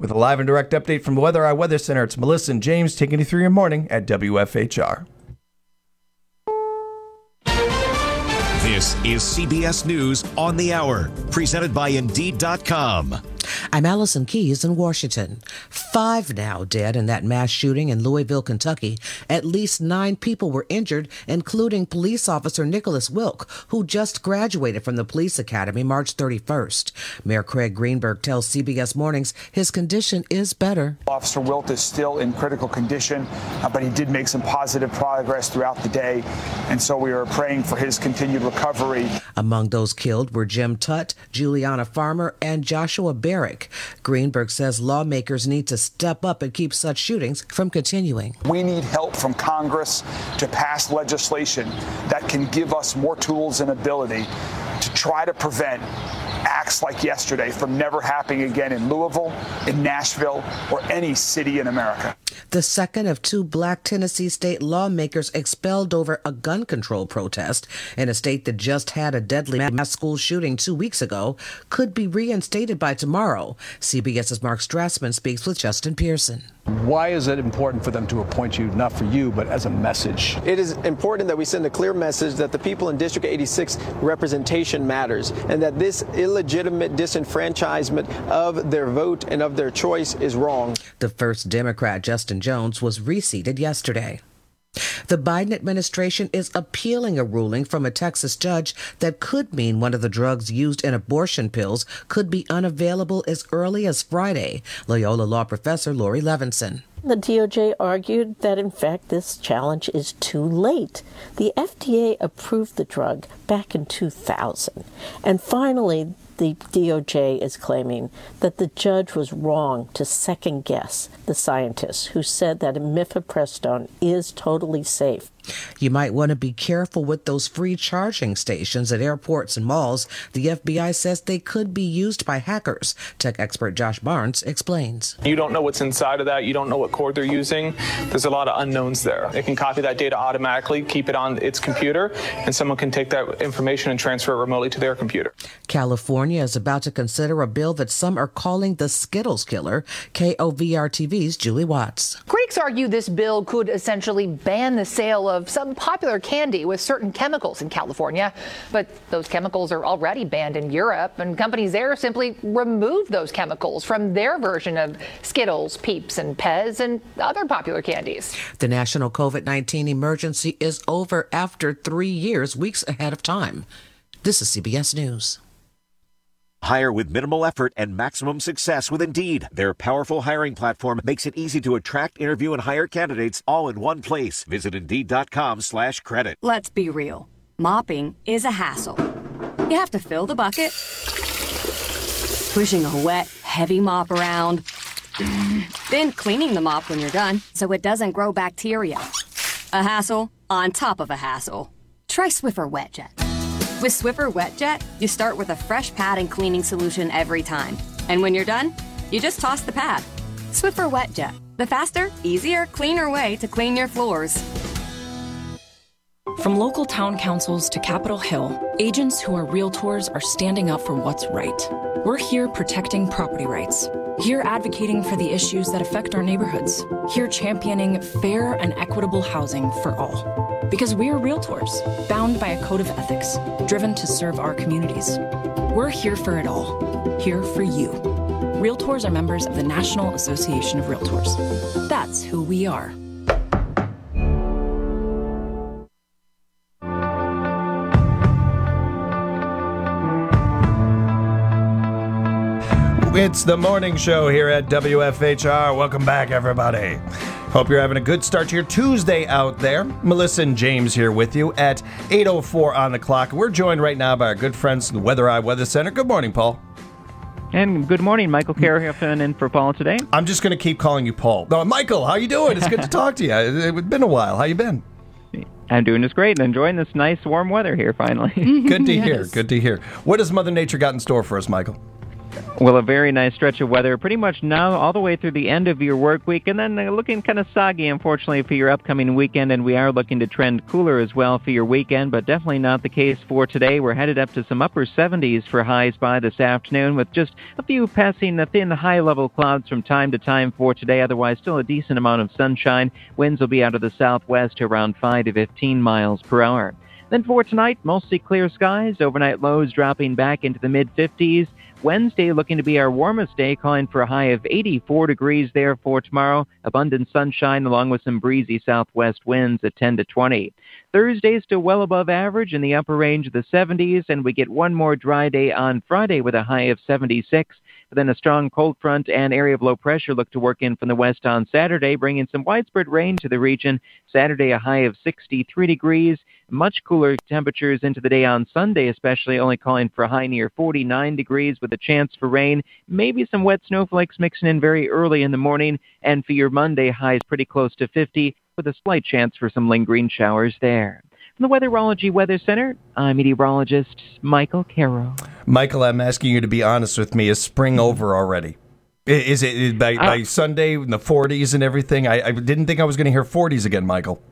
With a live and direct update from the Weather Eye Weather Center, it's Melissa and James taking you through your morning at WFHR. This is CBS News on the Hour, presented by Indeed.com. I'm Allison Keyes in Washington. 5 now dead in that mass shooting in Louisville, Kentucky. At least 9 people were injured, including police officer Nicholas Wilk, who just graduated from the police academy March 31st. Mayor Craig Greenberg tells CBS Mornings his condition is better. Officer Wilk is still in critical condition, but he did make some positive progress throughout the day, and so we are praying for his continued recovery. Among those killed were Jim Tutt, Juliana Farmer, and Joshua Barrick. Greenberg says lawmakers need to step up and keep such shootings from continuing. We need help from Congress to pass legislation that can give us more tools and ability to try to prevent acts like yesterday from never happening again in Louisville, in Nashville, or any city in America. The second of 2 black Tennessee state lawmakers expelled over a gun control protest in a state that just had a deadly mass school shooting 2 weeks ago could be reinstated by tomorrow. CBS's Mark Strassman speaks with Justin Pearson. Why is it important for them to appoint you, not for you, but as a message? It is important that we send a clear message that the people in District 86 representation matters, and that this illegitimate disenfranchisement of their vote and of their choice is wrong. The first Democrat, Justin Jones, was reseated yesterday. The Biden administration is appealing a ruling from a Texas judge that could mean one of the drugs used in abortion pills could be unavailable as early as Friday. Loyola Law professor Lori Levinson. The DOJ argued that, in fact, this challenge is too late. The FDA approved the drug back in 2000. And finally, the DOJ is claiming that the judge was wrong to second-guess the scientists who said that mifepristone is totally safe. You might want to be careful with those free charging stations at airports and malls. The FBI says they could be used by hackers. Tech expert Josh Barnes explains. You don't know what's inside of that. You don't know what code they're using. There's a lot of unknowns there. It can copy that data automatically, keep it on its computer, and someone can take that information and transfer it remotely to their computer. California is about to consider a bill that some are calling the Skittles killer. KOVR-TV's Julie Watts. Critics argue this bill could essentially ban the sale of some popular candy with certain chemicals in California. But those chemicals are already banned in Europe, and companies there simply remove those chemicals from their version of Skittles, Peeps, and Pez, and other popular candies. The national COVID-19 emergency is over after 3 years, weeks ahead of time. This is CBS News. Hire with minimal effort and maximum success with Indeed. Their powerful hiring platform makes it easy to attract, interview, and hire candidates all in one place. Visit Indeed.com/credit. Let's be real. Mopping is a hassle. You have to fill the bucket, pushing a wet, heavy mop around, then cleaning the mop when you're done so it doesn't grow bacteria. A hassle on top of a hassle. Try Swiffer WetJet. With Swiffer WetJet, you start with a fresh pad and cleaning solution every time. And when you're done, you just toss the pad. Swiffer WetJet, the faster, easier, cleaner way to clean your floors. From local town councils to Capitol Hill, agents who are realtors are standing up for what's right. We're here protecting property rights. Here advocating for the issues that affect our neighborhoods. Here championing fair and equitable housing for all. Because we are realtors, bound by a code of ethics, driven to serve our communities. We're here for it all. Here for you. Realtors are members of the National Association of Realtors. That's who we are. It's the morning show here at WFHR. Welcome back, everybody. Hope you're having a good start to your Tuesday out there. Melissa and James here with you at 8:04 on the clock. We're joined right now by our good friends from the Weather Eye Weather Center. Good morning, Paul. And good morning, Michael Carey filling in for Paul today. I'm just going to keep calling you Paul. No, Michael, how you doing? It's good to talk to you. It's been a while. How you been? I'm doing just great and enjoying this nice warm weather here finally. Good to hear. Good to hear. What has Mother Nature got in store for us, Michael? Well, a very nice stretch of weather, pretty much now all the way through the end of your work week, and then looking kind of soggy, unfortunately, for your upcoming weekend, and we are looking to trend cooler as well for your weekend, but definitely not the case for today. We're headed up to some upper 70s for highs by this afternoon, with just a few passing thin high-level clouds from time to time for today. Otherwise, still a decent amount of sunshine. Winds will be out of the southwest to around 5 to 15 miles per hour. Then for tonight, mostly clear skies, overnight lows dropping back into the mid-50s. Wednesday looking to be our warmest day, calling for a high of 84 degrees there for tomorrow. Abundant sunshine along with some breezy southwest winds at 10 to 20. Thursday still well above average in the upper range of the 70s, and we get one more dry day on Friday with a high of 76. But then a strong cold front and area of low pressure look to work in from the west on Saturday, bringing some widespread rain to the region. Saturday, a high of 63 degrees. Much cooler temperatures into the day on Sunday, especially only calling for a high near 49 degrees with a chance for rain. Maybe some wet snowflakes mixing in very early in the morning. And for your Monday, highs pretty close to 50 with a slight chance for some lingering showers there. From the Weatherology Weather Center, I'm meteorologist Michael Caro. Michael, I'm asking you to be honest with me. Is spring over already? Is it by Sunday in the 40s and everything? I didn't think I was going to hear 40s again, Michael.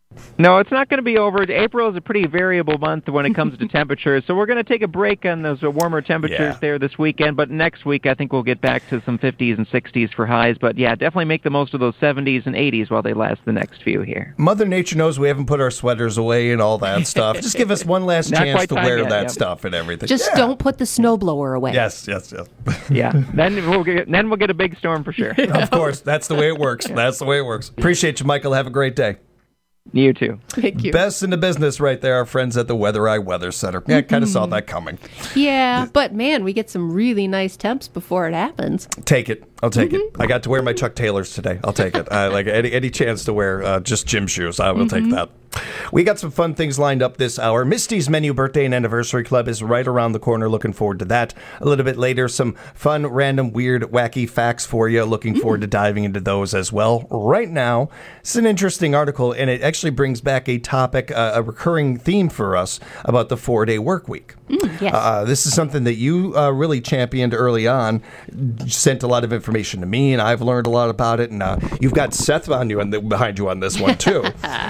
No, it's not going to be over. April is a pretty variable month when it comes to temperatures, so we're going to take a break on those warmer temperatures there this weekend, but next week I think we'll get back to some 50s and 60s for highs, but yeah, definitely make the most of those 70s and 80s while they last the next few here. Mother Nature knows we haven't put our sweaters away and all that stuff. Just give us one last chance to wear that stuff and everything. Just don't put the snowblower away. Yes. Yeah, then we'll get a big storm for sure. Of course, that's the way it works. That's the way it works. Appreciate you, Michael. Have a great day. You too. Thank you. Best in the business right there, our friends at the Weather Eye Weather Center. Yeah, kind of saw that coming. Yeah, but man, we get some really nice temps before it happens. Take it. I'll take it. I got to wear my Chuck Taylors today. I'll take it. Like any chance to wear just gym shoes, I will take that. We got some fun things lined up this hour. Misty's Menu Birthday and Anniversary Club is right around the corner. Looking forward to that. A little bit later, some fun, random, weird, wacky facts for you. Looking forward to diving into those as well. Right now, it's an interesting article, and it actually brings back a topic, a recurring theme for us about the 4-day work week. Yes. This is something that you really championed early on, sent a lot of information to me, and I've learned a lot about it. And you've got Seth behind you on this one, too.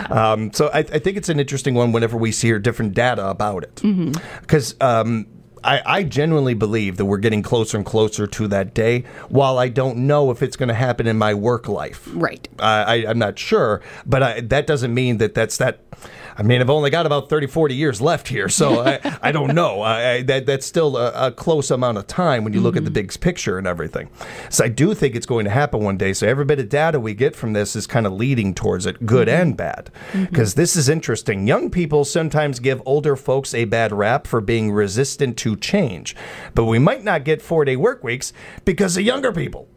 So I think it's an interesting one whenever we hear different data about it. Because I genuinely believe that we're getting closer and closer to that day, while I don't know if it's going to happen in my work life. Right. I'm not sure, but that doesn't mean that's that. I mean, I've only got about 30, 40 years left here, so I don't know. That's still a close amount of time when you look at the big picture and everything. So I do think it's going to happen one day. So every bit of data we get from this is kind of leading towards it, good and bad. Because this is interesting. Young people sometimes give older folks a bad rap for being resistant to change. But we might not get 4-day work weeks because of younger people.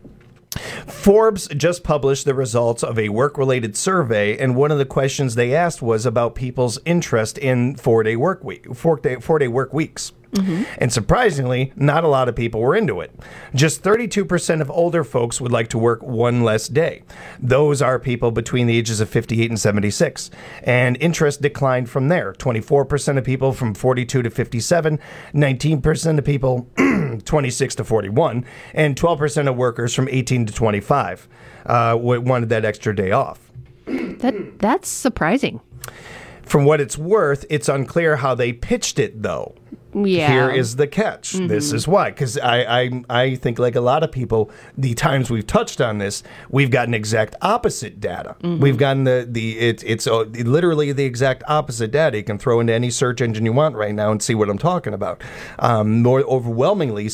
Forbes just published the results of a work-related survey, and one of the questions they asked was about people's interest in 4-day work weeks. And surprisingly, not a lot of people were into it. Just 32% of older folks would like to work one less day. Those are people between the ages of 58 and 76. And interest declined from there. 24% of people from 42 to 57, 19% of people 26 to 41, and 12% of workers from 18 to 25 wanted that extra day off. That's surprising. From what it's worth, it's unclear how they pitched it, though. Yeah. Here is the catch. This is why. Because I think, like a lot of people, the times we've touched on this, we've gotten exact opposite data. We've gotten it's literally the exact opposite data. You can throw into any search engine you want right now and see what I'm talking about. More overwhelmingly,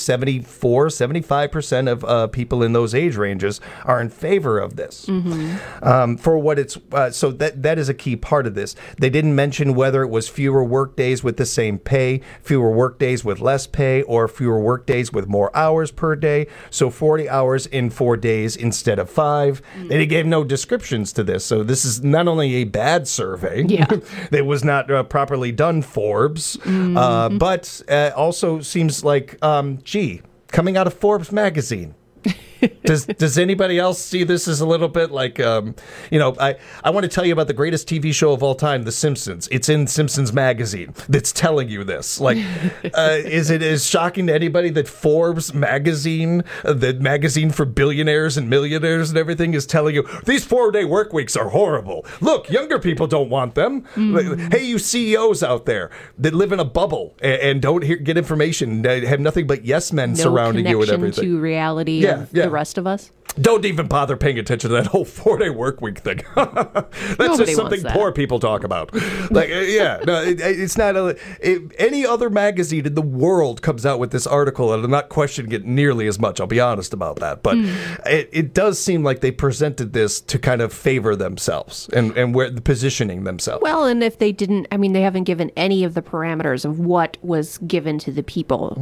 75% of people in those age ranges are in favor of this. For what it's so that is a key part of this. They didn't mention whether it was fewer work days with the same pay, fewer work days with less pay, or fewer work days with more hours per day. So 40 hours in 4 days instead of 5. They gave no descriptions to this. So this is not only a bad survey, that was not properly done, Forbes, but also seems like, coming out of Forbes magazine. Does anybody else see this as a little bit like, I want to tell you about the greatest TV show of all time, The Simpsons. It's in Simpsons Magazine that's telling you this. Like, is it as shocking to anybody that Forbes Magazine, the magazine for billionaires and millionaires and everything, is telling you these 4-day work weeks are horrible. Look, younger people don't want them. Hey, you CEOs out there that live in a bubble and don't get information, have nothing but yes men surrounding you and everything. To reality of the rest of us. Don't even bother paying attention to that whole 4-day work week thing. That's Nobody just something wants that. poor people talk about. Like, it's not any other magazine in the world comes out with this article, and I'm not questioning it nearly as much. I'll be honest about that, but it does seem like they presented this to kind of favor themselves and where the positioning themselves. Well, and if they didn't, I mean, they haven't given any of the parameters of what was given to the people,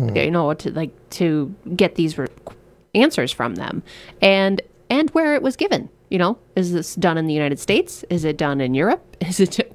to get these answers from them, and where it was given. Is this done in the United States? Is it done in Europe? Is it?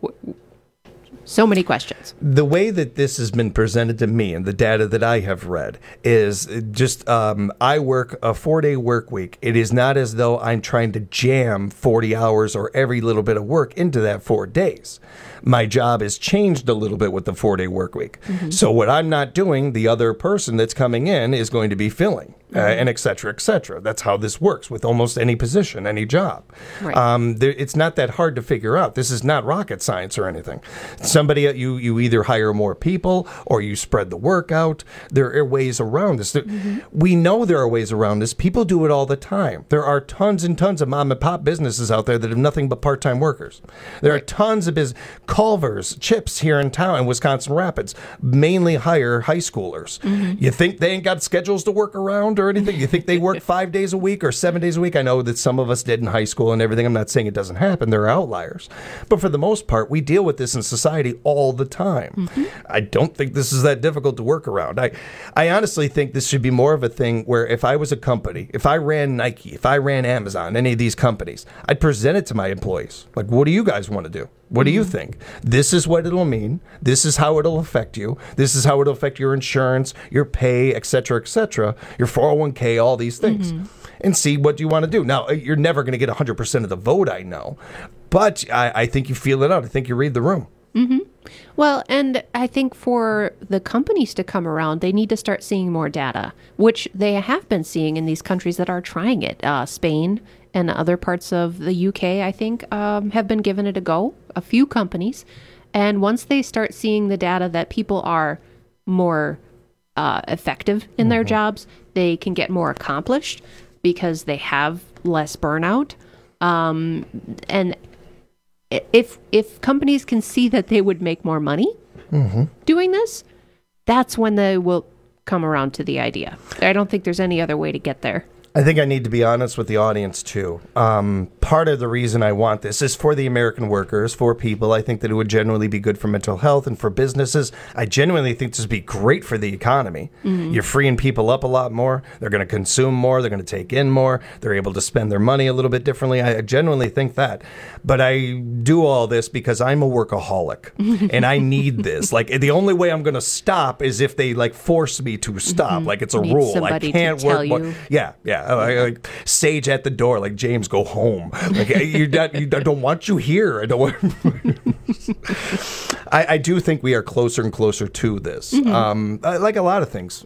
So many questions. The way that this has been presented to me and the data that I have read is just I work a 4-day work week. It is not as though I'm trying to jam 40 hours or every little bit of work into that 4 days. My job has changed a little bit with the 4-day work week. So what I'm not doing, the other person that's coming in is going to be filling. And et cetera, et cetera. That's how this works with almost any position, any job. Right. It's not that hard to figure out. This is not rocket science or anything. Somebody, you either hire more people or you spread the work out. There are ways around this. We know there are ways around this. People do it all the time. There are tons and tons of mom and pop businesses out there that have nothing but part-time workers. There are tons of Culver's, Chips here in town in Wisconsin Rapids mainly hire high schoolers. You think they ain't got schedules to work around or anything? You think they work 5 days a week or 7 days a week? I know that some of us did in high school and everything. I'm not saying it doesn't happen. There are outliers. But for the most part, we deal with this in society all the time. I don't think this is that difficult to work around. I honestly think this should be more of a thing where if I was a company, if I ran Nike, if I ran Amazon, any of these companies, I'd present it to my employees. Like, what do you guys want to do? What do you think? This is what it'll mean. This is how it'll affect you. This is how it'll affect your insurance, your pay, et cetera, your 401k, all these things. And see what you want to do. Now, you're never going to get 100% of the vote, I know. But I think you feel it out. I think you read the room. Well, and I think for the companies to come around, they need to start seeing more data, which they have been seeing in these countries that are trying it. Spain and other parts of the UK, I think, have been giving it a go, a few companies. And once they start seeing the data that people are more effective in their jobs, they can get more accomplished because they have less burnout. And if companies can see that they would make more money doing this, that's when they will come around to the idea. I don't think there's any other way to get there. I think I need to be honest with the audience, too. Part of the reason I want this is for the American workers, for people. I think that it would genuinely be good for mental health and for businesses. I genuinely think this would be great for the economy. You're freeing people up a lot more. They're going to consume more. They're going to take in more. They're able to spend their money a little bit differently. I genuinely think that. But I do all this because I'm a workaholic, and I need this. Like, the only way I'm going to stop is if they, force me to stop. Like, it's a rule. I can't work more. Yeah. Like Sage at the door, like James, go home. Like I don't want you here. I don't want. I do think we are closer and closer to this. Like a lot of things,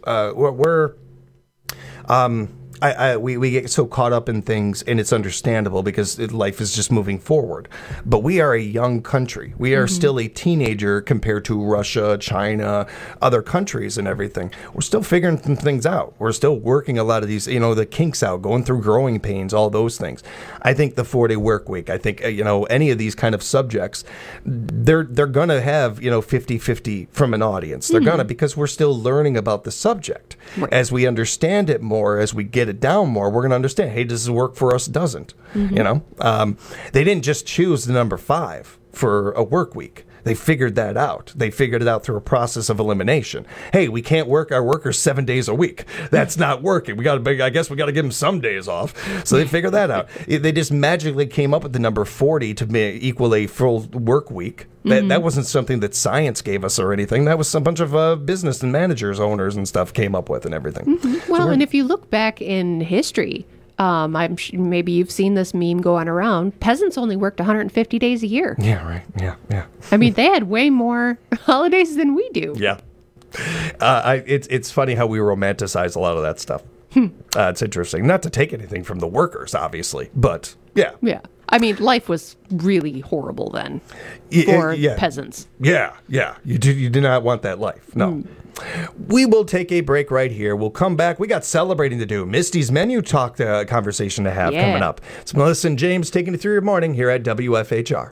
we get so caught up in things, and it's understandable because life is just moving forward. But we are a young country. We are still a teenager compared to Russia, China, other countries and everything. We're still figuring some things out. We're still working a lot of these, the kinks out, going through growing pains, all those things. I think the 4-day work week, I think, any of these kind of subjects, they're going to have, 50-50 from an audience. They're going to, because we're still learning about the subject. Right. As we understand it more, as we get it down more, we're going to understand, hey, does this work for us? Doesn't. They didn't just choose the number 5 for a work week. They figured that out. They figured it out through a process of elimination. Hey, we can't work our workers 7 days a week. That's not working. I guess we got to give them some days off. So they figured that out. They just magically came up with the number 40 to equal a full work week. That wasn't something that science gave us or anything. That was a bunch of business and managers, owners and stuff came up with and everything. Well, and if you look back in history, Maybe you've seen this meme going around. Peasants only worked 150 days a year. Yeah, right. Yeah. I mean, they had way more holidays than we do. Yeah. It's funny how we romanticize a lot of that stuff. It's interesting. Not to take anything from the workers, obviously, but yeah. Yeah. I mean, life was really horrible then for peasants. Yeah. You do not want that life. No. We will take a break right here. We'll come back. We got celebrating to do. Misty's menu talk conversation to have coming up. It's Melissa and James taking you through your morning here at WFHR.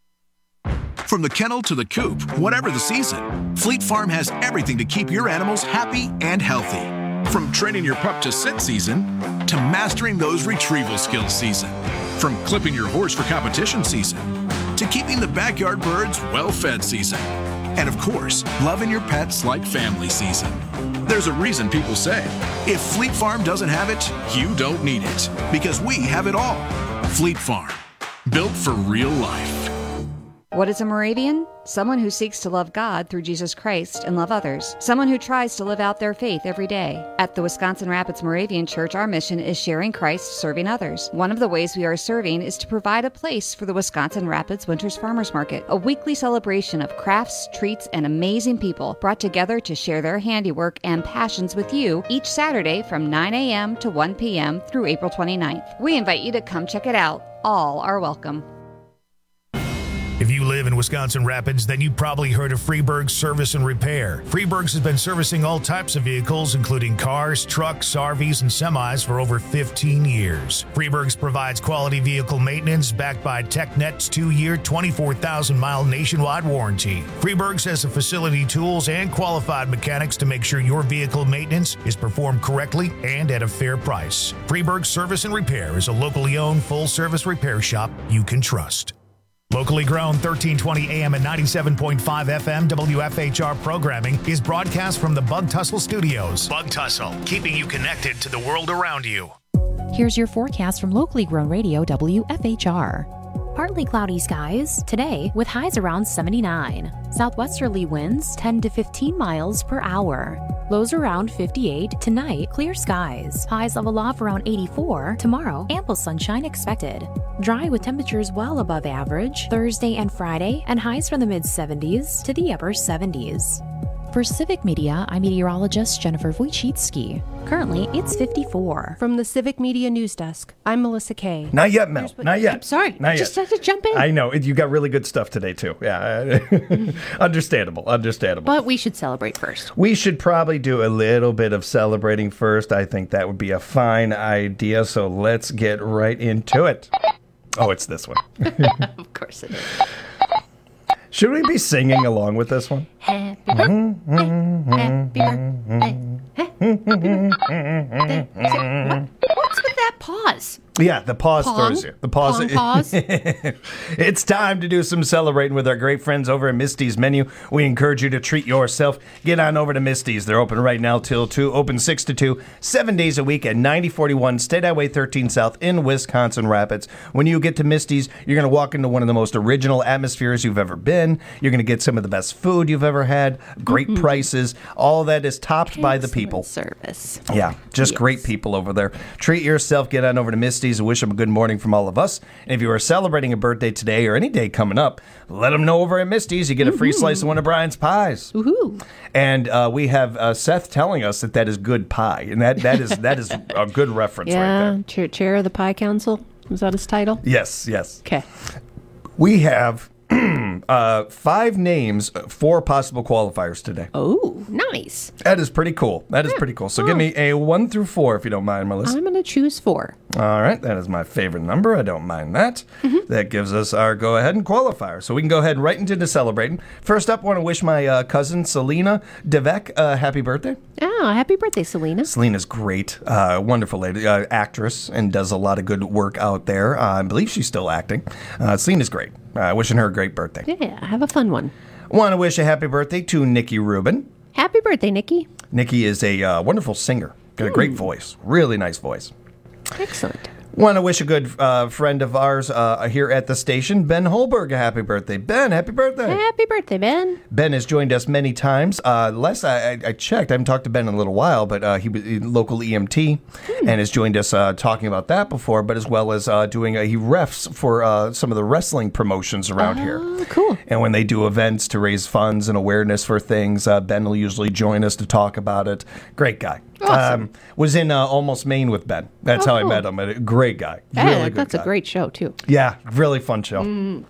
From the kennel to the coop, whatever the season, Fleet Farm has everything to keep your animals happy and healthy. From training your pup to sit season to mastering those retrieval skills season. From clipping your horse for competition season to keeping the backyard birds well-fed season. And of course, loving your pets like family season. There's a reason people say, if Fleet Farm doesn't have it, you don't need it. Because we have it all. Fleet Farm, built for real life. What is a Moravian? Someone who seeks to love God through Jesus Christ and love others. Someone who tries to live out their faith every day. At the Wisconsin Rapids Moravian Church, our mission is sharing Christ, serving others. One of the ways we are serving is to provide a place for the Wisconsin Rapids Winters Farmers Market, a weekly celebration of crafts, treats, and amazing people brought together to share their handiwork and passions with you each Saturday from 9 a.m. to 1 p.m. through April 29th. We invite you to come check it out. All are welcome. If you live in Wisconsin Rapids, then you've probably heard of Freeburg's Service and Repair. Freeburg's has been servicing all types of vehicles, including cars, trucks, RVs, and semis for over 15 years. Freeburg's provides quality vehicle maintenance backed by TechNet's 2-year, 24,000-mile nationwide warranty. Freeburg's has the facility tools and qualified mechanics to make sure your vehicle maintenance is performed correctly and at a fair price. Freeburg's Service and Repair is a locally owned full-service repair shop you can trust. Locally grown 1320 AM and 97.5 FM WFHR programming is broadcast from the Bug Tussle Studios. Bug Tussle, keeping you connected to the world around you. Here's your forecast from locally grown radio WFHR. Partly cloudy skies today with highs around 79. Southwesterly winds 10 to 15 miles per hour. Lows around 58. Tonight, clear skies. Highs level off around 84. Tomorrow, ample sunshine expected. Dry with temperatures well above average Thursday and Friday, and highs from the mid-70s to the upper 70s. For Civic Media, I'm meteorologist Jennifer Wojcicki. Currently, it's 54. From the Civic Media News Desk, I'm Melissa Kay. Not yet, Mel. Not yet. I'm sorry. Not just yet. had to jump in. I know. You got really good stuff today, too. Yeah. Understandable. But we should celebrate first. We should probably do a little bit of celebrating first. I think that would be a fine idea. So let's get right into it. Oh, it's this one. Of course it is. Should we be singing along with this one? Happy birthday, happy birthday, happy birthday. What's with that pause? Yeah, the pause throws you. The pause. Pause. It's time to do some celebrating with our great friends over at Misty's Menu. We encourage you to treat yourself. Get on over to Misty's. They're open right now till 2, open 6 to 2, 7 days a week at 9041 State Highway 13 South in Wisconsin Rapids. When you get to Misty's, you're going to walk into one of the most original atmospheres you've ever been. You're going to get some of the best food you've ever had, great prices. All that is topped by the people. Service. Yeah, just great people over there. Treat yourself. Get on over to Misty's and wish them a good morning from all of us. And if you are celebrating a birthday today or any day coming up, let them know over at Misty's. You get a free slice of one of Brian's pies. Woohoo! And we have Seth telling us that is good pie, and that is a good reference right there. Chair of the Pie Council. Is that his title? Yes. Okay. We have 5 names for possible qualifiers today. Oh, nice. That is pretty cool. So give me a 1 through 4 if you don't mind, Melissa. I'm going to choose 4. All right. That is my favorite number. I don't mind that. That gives us our go-ahead and qualifier. So we can go ahead and right into the celebrating. First up, I want to wish my cousin, Selena Devek, happy birthday. Oh, happy birthday, Selena. Selena's great. Wonderful lady. Actress and does a lot of good work out there. I believe she's still acting. Selena's great. Wishing her a great birthday. Yeah, have a fun one. Want to wish a happy birthday to Nikki Rubin. Happy birthday, Nikki. Nikki is a wonderful singer. Got a great voice. Really nice voice. Excellent. Want to wish a good friend of ours here at the station, Ben Holberg, a happy birthday. Ben, happy birthday. Happy birthday, Ben. Ben has joined us many times. Last I checked, I haven't talked to Ben in a little while, but he was a local EMT and has joined us talking about that before, but as well as doing, he refs for some of the wrestling promotions around here. Cool. And when they do events to raise funds and awareness for things, Ben will usually join us to talk about it. Great guy. Awesome. Was in Almost Maine with Ben. That's how I met him. A great guy. Really good that's guy. a great show, too. Yeah, really fun show.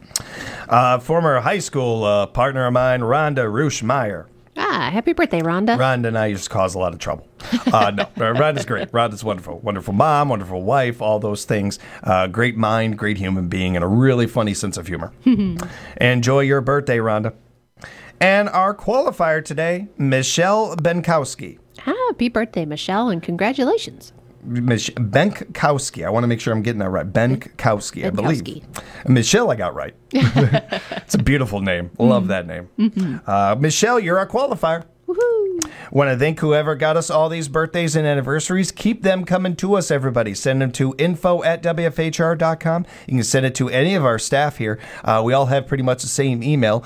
Former high school partner of mine, Rhonda Ruschmeyer. Happy birthday, Rhonda. Rhonda and I used to cause a lot of trouble. No, Rhonda's great. Rhonda's wonderful. Wonderful mom, wonderful wife, all those things. Great mind, great human being, and a really funny sense of humor. Enjoy your birthday, Rhonda. And our qualifier today, Michelle Benkowski. Happy birthday, Michelle, and congratulations. Benkowski. I want to make sure I'm getting that right. Benkowski, I believe. Michelle, I got right. It's a beautiful name. Love that name. Michelle, you're our qualifier. Woohoo! Want to thank whoever got us all these birthdays and anniversaries. Keep them coming to us, everybody. Send them to info@wfhr.com. You can send it to any of our staff here. We all have pretty much the same email,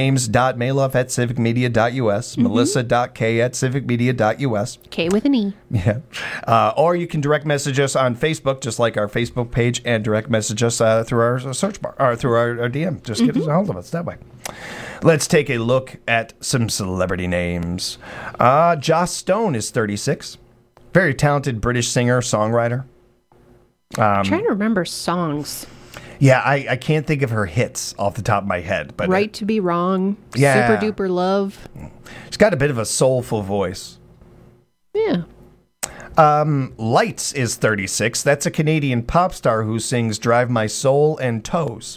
james.maloff@civicmedia.us, melissa.k@civicmedia.us. K with an E. Yeah. Or you can direct message us on Facebook, just like our Facebook page, and direct message us through our search bar, or through our DM. Just get us a hold of us that way. Let's take a look at some celebrity names. Joss Stone is 36. Very talented British singer, songwriter. I'm trying to remember songs. Yeah, I can't think of her hits off the top of my head. But Right to Be Wrong. Yeah. Super Duper Love. She's got a bit of a soulful voice. Yeah. Lights is 36. That's a Canadian pop star who sings Drive My Soul and Toes.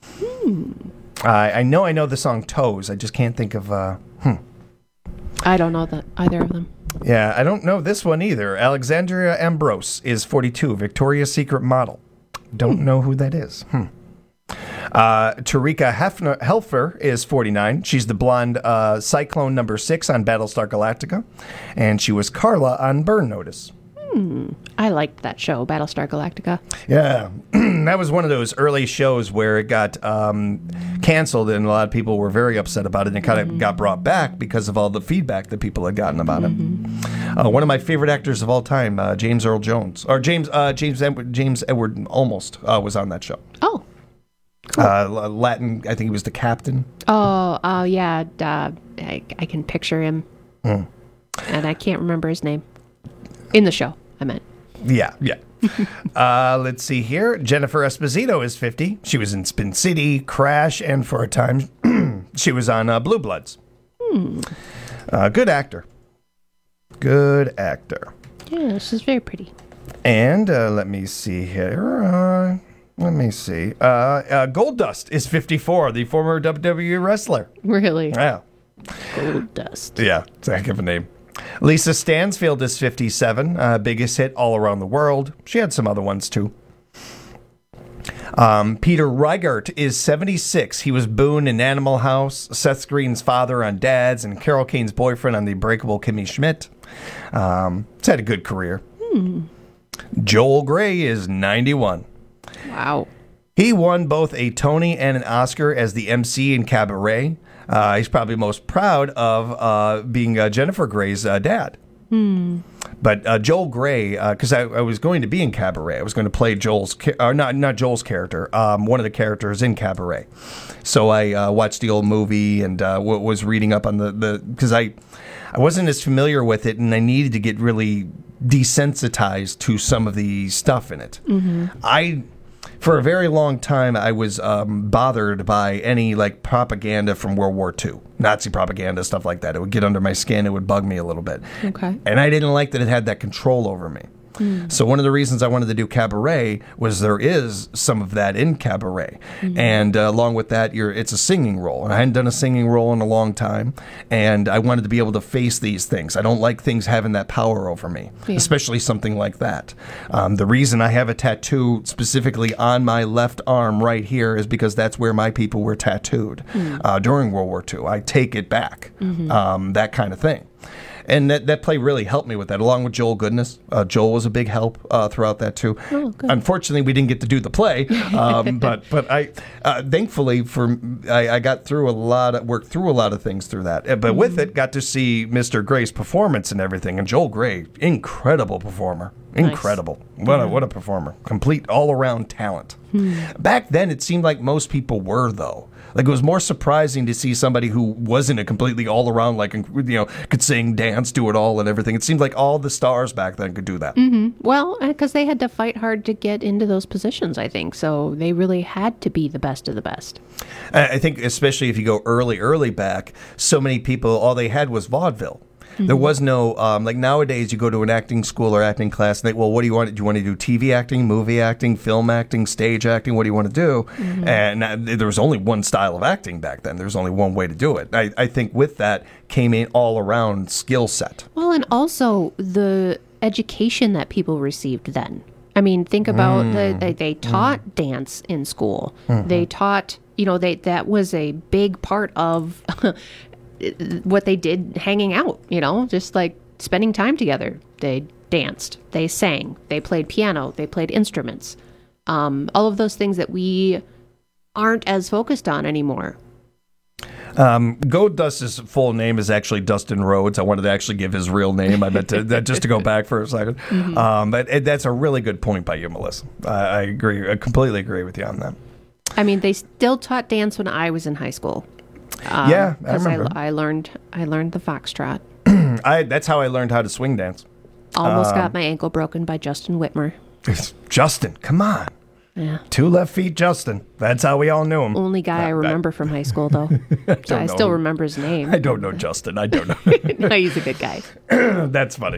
I know the song Toes. I just can't think of... I don't know either of them. Yeah, I don't know this one either. Alexandria Ambrose is 42, Victoria's Secret model. Don't know who that is. Tarika Helfer is 49. She's the blonde Cyclone number 6 on Battlestar Galactica, and she was Carla on Burn Notice. I liked that show, Battlestar Galactica. Yeah, that was one of those early shows where it got canceled, and a lot of people were very upset about it, and it kind of got brought back because of all the feedback that people had gotten about it. One of my favorite actors of all time, James Earl Jones, or James Edward Olmos, was on that show. Oh, cool. Latin, I think he was the captain. Oh, yeah. I can picture him, and I can't remember his name. In the show, I meant. Yeah. Let's see here. Jennifer Esposito is 50. She was in Spin City, Crash, and for a time, she was on Blue Bloods. Good actor. Good actor. Yeah, she's very pretty. And let me see here. Goldust is 54, the former WWE wrestler. Really? Yeah. Goldust. Yeah, it's a heck of a name. Lisa Stansfield is 57, biggest hit all around the world. She had some other ones too. Peter Reigart is 76. He was Boone in Animal House, Seth Green's father on Dads, and Carol Kane's boyfriend on The Breakable Kimmy Schmidt. He's had a good career. Joel Grey is 91. Wow. He won both a Tony and an Oscar as the MC in Cabaret. He's probably most proud of being Jennifer Grey's dad. But Joel Grey, because I was going to be in Cabaret. I was going to play not Joel's character, one of the characters in Cabaret. So I watched the old movie and was reading up on because I wasn't as familiar with it, and I needed to get really desensitized to some of the stuff in it. For a very long time, I was bothered by any propaganda from World War II, Nazi propaganda, stuff like that. It would get under my skin. It would bug me a little bit. Okay. And I didn't like that it had that control over me. So one of the reasons I wanted to do Cabaret was there is some of that in Cabaret. And along with that, it's a singing role. And I hadn't done a singing role in a long time. And I wanted to be able to face these things. I don't like things having that power over me, especially something like that. The reason I have a tattoo specifically on my left arm right here is because that's where my people were tattooed during World War II. I take it back, that kind of thing. And that play really helped me with that, along with Joel Goodness. Joel was a big help throughout that, too. Oh, good. Unfortunately, we didn't get to do the play, but I thankfully I got through worked through a lot of things through that. But with it, got to see Mr. Gray's performance and everything. And Joel Gray, incredible performer. Incredible. Nice. What a performer. Complete all-around talent. Back then, it seemed like most people were, though. Like, it was more surprising to see somebody who wasn't a completely all-around, like, could sing, dance, do it all and everything. It seemed like all the stars back then could do that. Well, because they had to fight hard to get into those positions, I think. So they really had to be the best of the best. I think especially if you go early back, so many people, all they had was vaudeville. There was no, like nowadays you go to an acting school or acting class and what do you want? Do you want to do TV acting, movie acting, film acting, stage acting? What do you want to do? And there was only one style of acting back then. There was only one way to do it. I think with that came an all-around skill set. Well, and also the education that people received then. I mean, think about they taught dance in school. They taught, that was a big part of what they did hanging out, just like spending time together. They danced, they sang, they played piano, they played instruments. All of those things that we aren't as focused on anymore. Goldust's full name is actually Dustin Rhodes. I wanted to actually give his real name. I meant to just to go back for a second. But that's a really good point by you, Melissa. I agree. I completely agree with you on that. I mean, they still taught dance when I was in high school. I remember. I learned the foxtrot. That's how I learned how to swing dance. Almost got my ankle broken by Justin Whitmer. Justin, come on. Yeah. 2 left feet, Justin. That's how we all knew him. Only guy I remember from high school, though. I still remember his name. I don't know Justin. I don't know. No, he's a good guy. That's funny.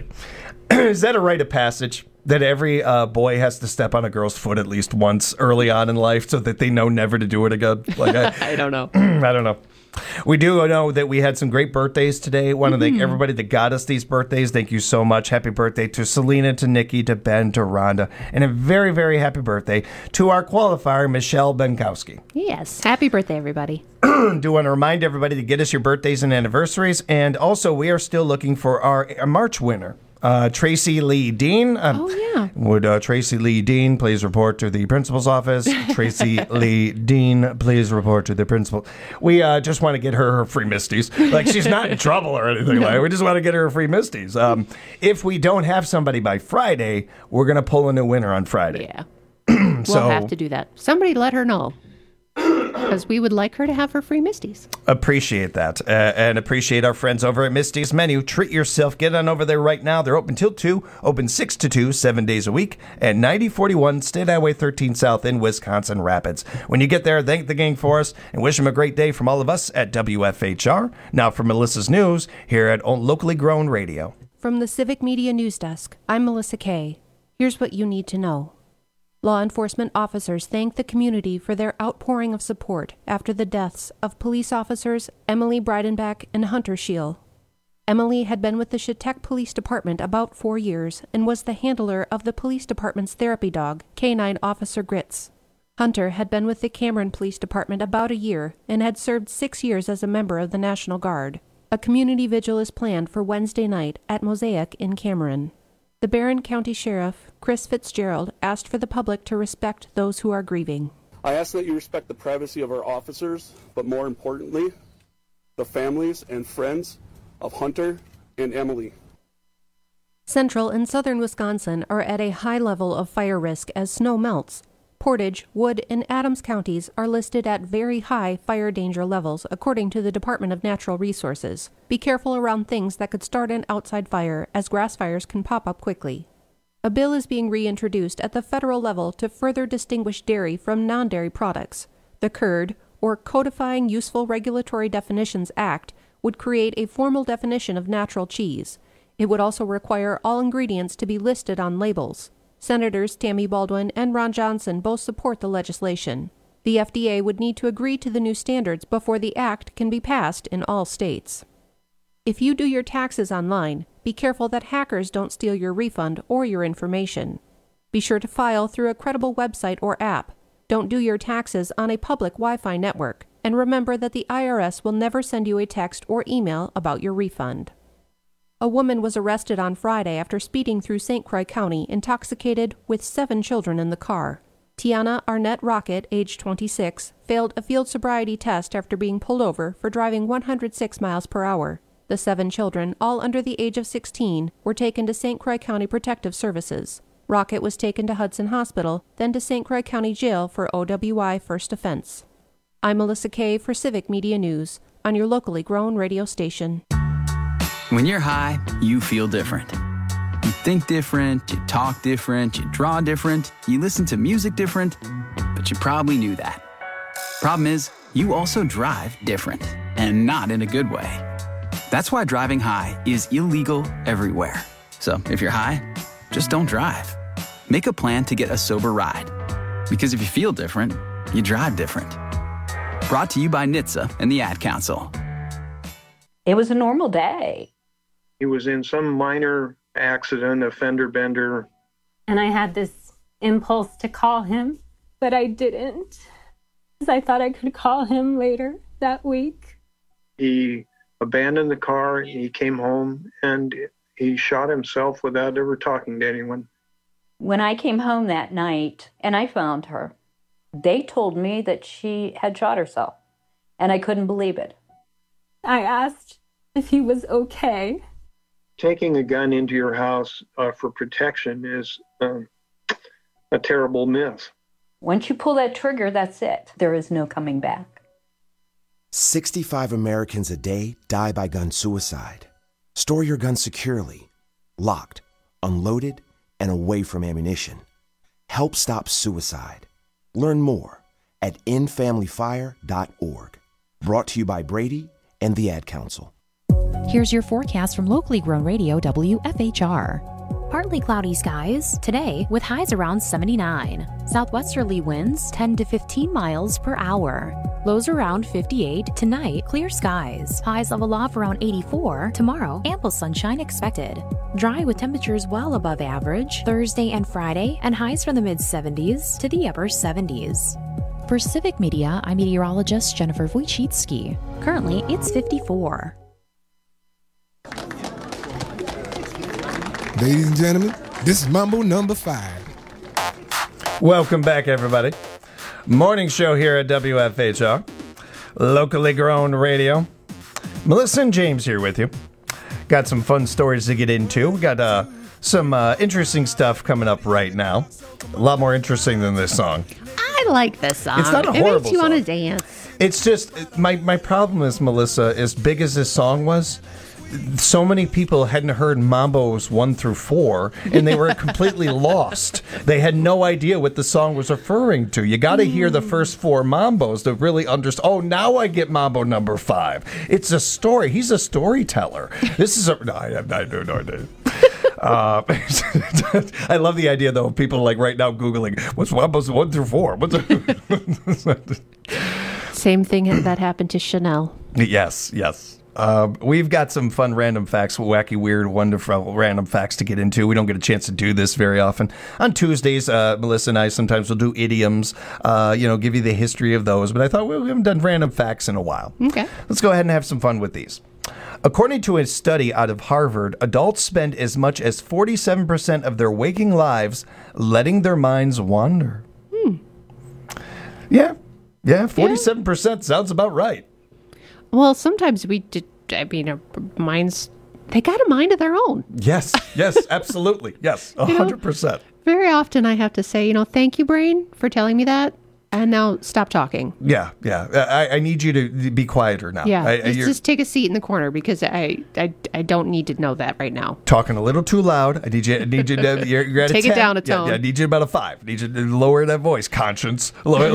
Is that a rite of passage that every boy has to step on a girl's foot at least once early on in life so that they know never to do it again? Like I don't know. I don't know. We do know that we had some great birthdays today. Want to thank everybody that got us these birthdays. Thank you so much. Happy birthday to Selena, to Nikki, to Ben, to Rhonda. And a very, very happy birthday to our qualifier, Michelle Benkowski. Yes. Happy birthday, everybody. Do want to remind everybody to get us your birthdays and anniversaries. And also, we are still looking for our March winner. Tracy Lee Dean. Would Tracy Lee Dean please report to the principal's office? Tracy Lee Dean, please report to the principal. We just want to get her free Misties. Like, she's not in trouble or anything like that. We just want to get her free Misties. If we don't have somebody by Friday, we're going to pull a new winner on Friday. Yeah. We'll have to do that. Somebody let her know. Because we would like her to have her free Misties. Appreciate that. And appreciate our friends over at Misty's Menu. Treat yourself. Get on over there right now. They're open till 2, open 6 to 2, 7 days a week at 9041 State Highway 13 South in Wisconsin Rapids. When you get there, thank the gang for us and wish them a great day from all of us at WFHR. Now for Melissa's News here at Locally Grown Radio. From the Civic Media News Desk, I'm Melissa Kay. Here's what you need to know. Law enforcement officers thank the community for their outpouring of support after the deaths of police officers Emily Breidenbach and Hunter Scheel. Emily had been with the Chautauqua Police Department about 4 years and was the handler of the police department's therapy dog, Canine Officer Grits. Hunter had been with the Cameron Police Department about a year and had served 6 years as a member of the National Guard. A community vigil is planned for Wednesday night at Mosaic in Cameron. The Barron County Sheriff, Chris Fitzgerald, asked for the public to respect those who are grieving. I ask that you respect the privacy of our officers, but more importantly, the families and friends of Hunter and Emily. Central and southern Wisconsin are at a high level of fire risk as snow melts. Portage, Wood, and Adams counties are listed at very high fire danger levels according to the Department of Natural Resources. Be careful around things that could start an outside fire, as grass fires can pop up quickly. A bill is being reintroduced at the federal level to further distinguish dairy from non-dairy products. The CURD, or Codifying Useful Regulatory Definitions Act, would create a formal definition of natural cheese. It would also require all ingredients to be listed on labels. Senators Tammy Baldwin and Ron Johnson both support the legislation. The FDA would need to agree to the new standards before the act can be passed in all states. If you do your taxes online, be careful that hackers don't steal your refund or your information. Be sure to file through a credible website or app. Don't do your taxes on a public Wi-Fi network. And remember that the IRS will never send you a text or email about your refund. A woman was arrested on Friday after speeding through St. Croix County, intoxicated with 7 children in the car. Tiana Arnett Rocket, age 26, failed a field sobriety test after being pulled over for driving 106 miles per hour. The 7 children, all under the age of 16, were taken to St. Croix County Protective Services. Rocket was taken to Hudson Hospital, then to St. Croix County Jail for OWI first offense. I'm Melissa Kay for Civic Media News on your locally grown radio station. When you're high, you feel different. You think different, you talk different, you draw different, you listen to music different, but you probably knew that. Problem is, you also drive different, and not in a good way. That's why driving high is illegal everywhere. So if you're high, just don't drive. Make a plan to get a sober ride. Because if you feel different, you drive different. Brought to you by NHTSA and the Ad Council. It was a normal day. He was in some minor accident, a fender bender. And I had this impulse to call him, but I didn't, because I thought I could call him later that week. He abandoned the car, he came home, and he shot himself without ever talking to anyone. When I came home that night and I found her, they told me that she had shot herself, and I couldn't believe it. I asked if he was okay. Taking a gun into your house for protection is a terrible myth. Once you pull that trigger, that's it. There is no coming back. 65 Americans a day die by gun suicide. Store your gun securely, locked, unloaded, and away from ammunition. Help stop suicide. Learn more at endfamilyfire.org. Brought to you by Brady and the Ad Council. Here's your forecast from locally grown radio WFHR. Partly cloudy skies today with highs around 79. Southwesterly winds 10 to 15 miles per hour. Lows around 58. Tonight, clear skies. Highs level off around 84. Tomorrow, ample sunshine expected. Dry with temperatures well above average Thursday and Friday, and highs from the mid-70s to the upper 70s. For Civic Media, I'm meteorologist Jennifer Wojcicki. Currently, it's 54. Ladies and gentlemen, this is Mambo number 5. Welcome back, everybody. Morning show here at WFHR, locally grown radio. Melissa and James here with you. Got some fun stories to get into. We got some interesting stuff coming up right now. A lot more interesting than this song. I like this song. It's not a horrible It makes you song. want to dance. It's just, my problem is, Melissa, as big as this song was, so many people hadn't heard Mambos 1 through 4, and they were completely lost. They had no idea what the song was referring to. You got to hear the first 4 Mambos to really understand. Oh, now I get Mambo number 5. It's a story. He's a storyteller. This is a... No, I have no idea. I love the idea, though, of people like right now Googling, what's Mambos 1 through 4? Same thing that happened to Chanel. Yes. We've got some fun random facts, wacky, weird, wonderful random facts to get into. We don't get a chance to do this very often. On Tuesdays, Melissa and I sometimes will do idioms, give you the history of those. But I thought we haven't done random facts in a while. Okay. Let's go ahead and have some fun with these. According to a study out of Harvard, adults spend as much as 47% of their waking lives letting their minds wander. Yeah, 47% sounds about right. Well, sometimes minds, they got a mind of their own. Yes, absolutely. Yes, 100%. Very often I have to say, thank you, brain, for telling me that. And now stop talking. Yeah. I need you to be quieter now. Yeah, just take a seat in the corner because I don't need to know that right now. Talking a little too loud. I need you to, you're at Take a 10. It down a tone. Yeah, I need you about a 5. I need you to lower that voice. Conscience.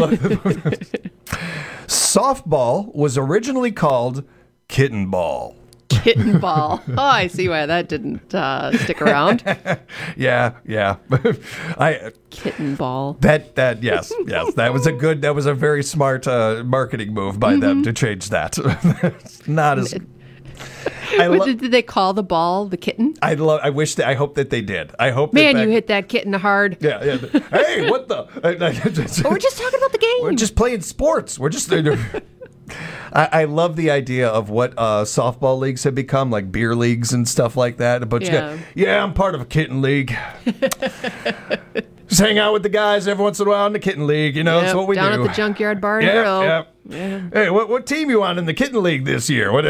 Softball was originally called kitten ball. Kitten ball. Oh, I see why that didn't stick around. Yeah. Kitten ball. Yes. That was a very smart marketing move by them to change that. Not as. Did they call the ball the kitten? I hope that they did. I hope. Man, you hit that kitten hard. Yeah. Hey, what the? But we're just talking about the game. We're just playing sports. We're just. I love the idea of what softball leagues have become, like beer leagues and stuff like that. But I'm part of a kitten league. Just hang out with the guys every once in a while in the kitten league. That's what we do. Down at the Junkyard Bar and Grill. Yeah. Hey, what team you on in the kitten league this year? What?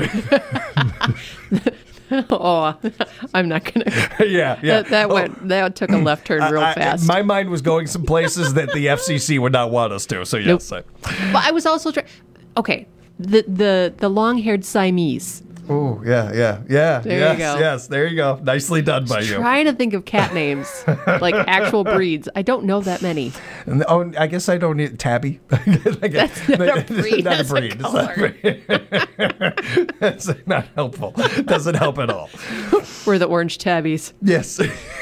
Oh, I'm not gonna. Yeah. That took a left turn real fast. My mind was going some places that the FCC would not want us to. So yes. Nope. But I was also okay. The long-haired Siamese. Oh, yeah. There you go. Yes, there you go. Nicely done by you. Trying to think of cat names, like actual breeds. I don't know that many. I guess I don't need Tabby. That's not a breed. Not a breed. That's not helpful. Doesn't help at all. We're the orange tabbies. Yes.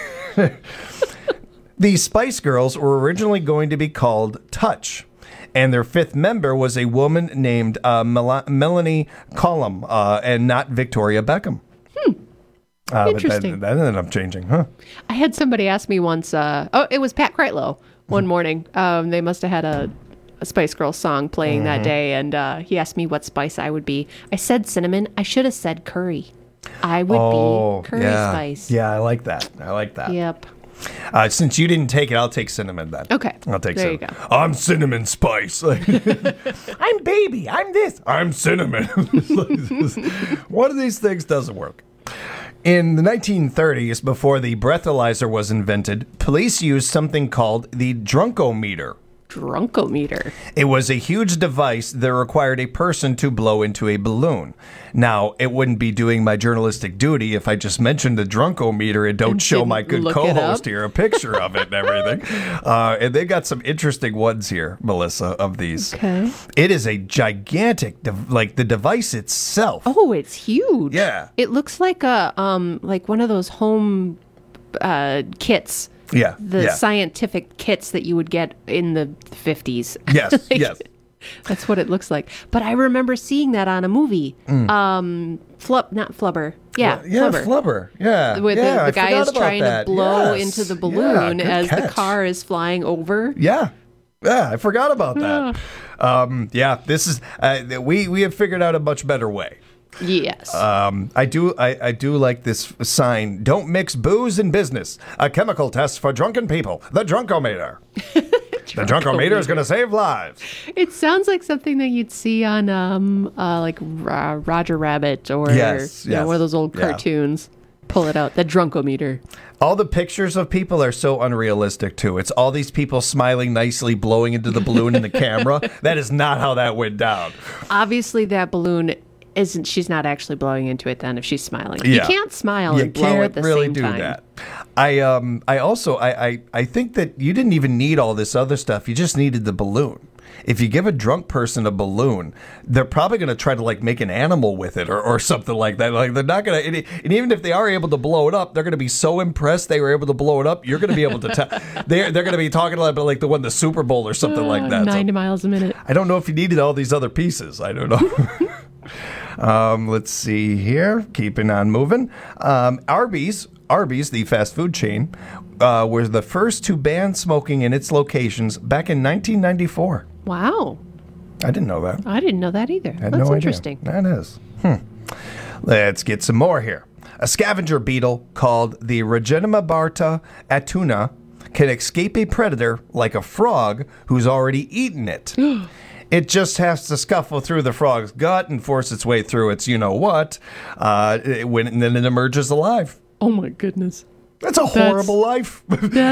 The Spice Girls were originally going to be called Touch. And their fifth member was a woman named Melanie Collum, and not Victoria Beckham. Interesting. But that ended up changing, huh? I had somebody ask me once, it was Pat Kreitlow one morning. They must have had a Spice Girls song playing that day, and he asked me what spice I would be. I said cinnamon. I should have said curry. I would be curry spice. Yeah, I like that. Yep. Since you didn't take it, I'll take cinnamon then. Okay. I'll take there cinnamon. You go. I'm cinnamon spice. I'm baby. I'm this. I'm cinnamon. One of these things doesn't work. In the 1930s, before the breathalyzer was invented, police used something called the drunkometer. Drunkometer. It was a huge device that required a person to blow into a balloon. Now, it wouldn't be doing my journalistic duty if I just mentioned the drunkometer and don't show my good co-host here a picture of it and everything. And they got some interesting ones here, Melissa, of these. Okay. It is a gigantic, the device itself. Oh, it's huge. Yeah. It looks like like one of those home kits. Yeah. The scientific kits that you would get in the 50s. Yes, yes. That's what it looks like. But I remember seeing that on a movie. Not Flubber. Yeah, Flubber. Yeah. Where the guy is trying to blow into the balloon as the car is flying over. Yeah. Yeah, I forgot about that. This is we have figured out a much better way. Yes. I do like this sign. Don't mix booze and business. A chemical test for drunken people. The drunkometer. The drunkometer is going to save lives. It sounds like something that you'd see on like Roger Rabbit or one of those old cartoons. Pull it out. The drunkometer. All the pictures of people are so unrealistic, too. It's all these people smiling nicely, blowing into the balloon in the camera. That is not how that went down. Obviously, that balloon she's not actually blowing into it then if she's smiling. Yeah. You can't smile and blow at the same time. You can't really do that. I also think that you didn't even need all this other stuff. You just needed the balloon. If you give a drunk person a balloon, they're probably going to try to make an animal with it or something like that. Like they're not going to, and even if they are able to blow it up, they're going to be so impressed they were able to blow it up. You're going to be able to tell. They're going to be talking about like the one the Super Bowl or something like that. 90 miles a minute. I don't know if you needed all these other pieces. I don't know. Let's see here. Keeping on moving. Arby's, the fast food chain, was the first to ban smoking in its locations back in 1994. Wow. I didn't know that. I didn't know that either. That's no interesting. That is. Let's get some more here. A scavenger beetle called the Regenobarta attuna can escape a predator like a frog who's already eaten it. It just has to scuffle through the frog's gut and force its way through its you-know-what, and then it emerges alive. Oh, my goodness. That's a horrible life.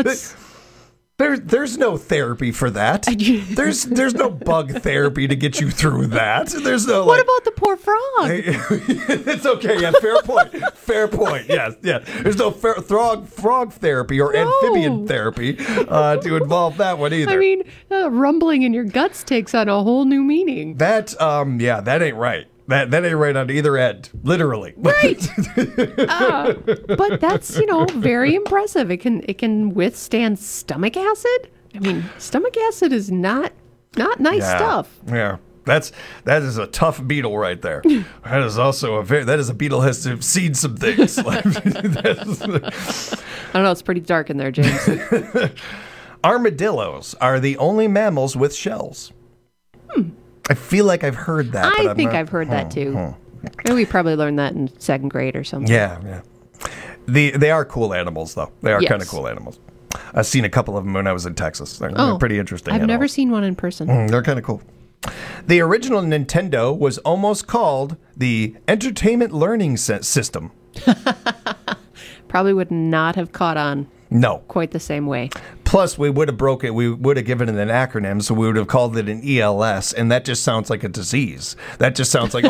There's no therapy for that. There's no bug therapy to get you through that. There's no. What about the poor frog? It's okay. Yeah, fair point. Fair point. Yes. There's no frog therapy or amphibian therapy to involve that one either. I mean, rumbling in your guts takes on a whole new meaning. That that ain't right. That ain't right on either end, literally. Right. But that's, very impressive. It can withstand stomach acid. I mean, stomach acid is not nice stuff. Yeah. That is a tough beetle right there. That is also that is a beetle has to have seen some things. I don't know. It's pretty dark in there, James. Armadillos are the only mammals with shells. I feel like I've heard that. I think I've heard that too. And we probably learned that in 2nd grade or something. Yeah. They are cool animals, though. They are Yes. kind of cool animals. I've seen a couple of them when I was in Texas. They're pretty interesting. I've animals. never seen one in person. They're kind of cool. The original Nintendo was almost called the Entertainment Learning System. Probably would not have caught on. No. Quite the same way. Plus, we would have we would have given it an acronym, so we would have called it an ELS, and that just sounds like a disease. That just sounds like,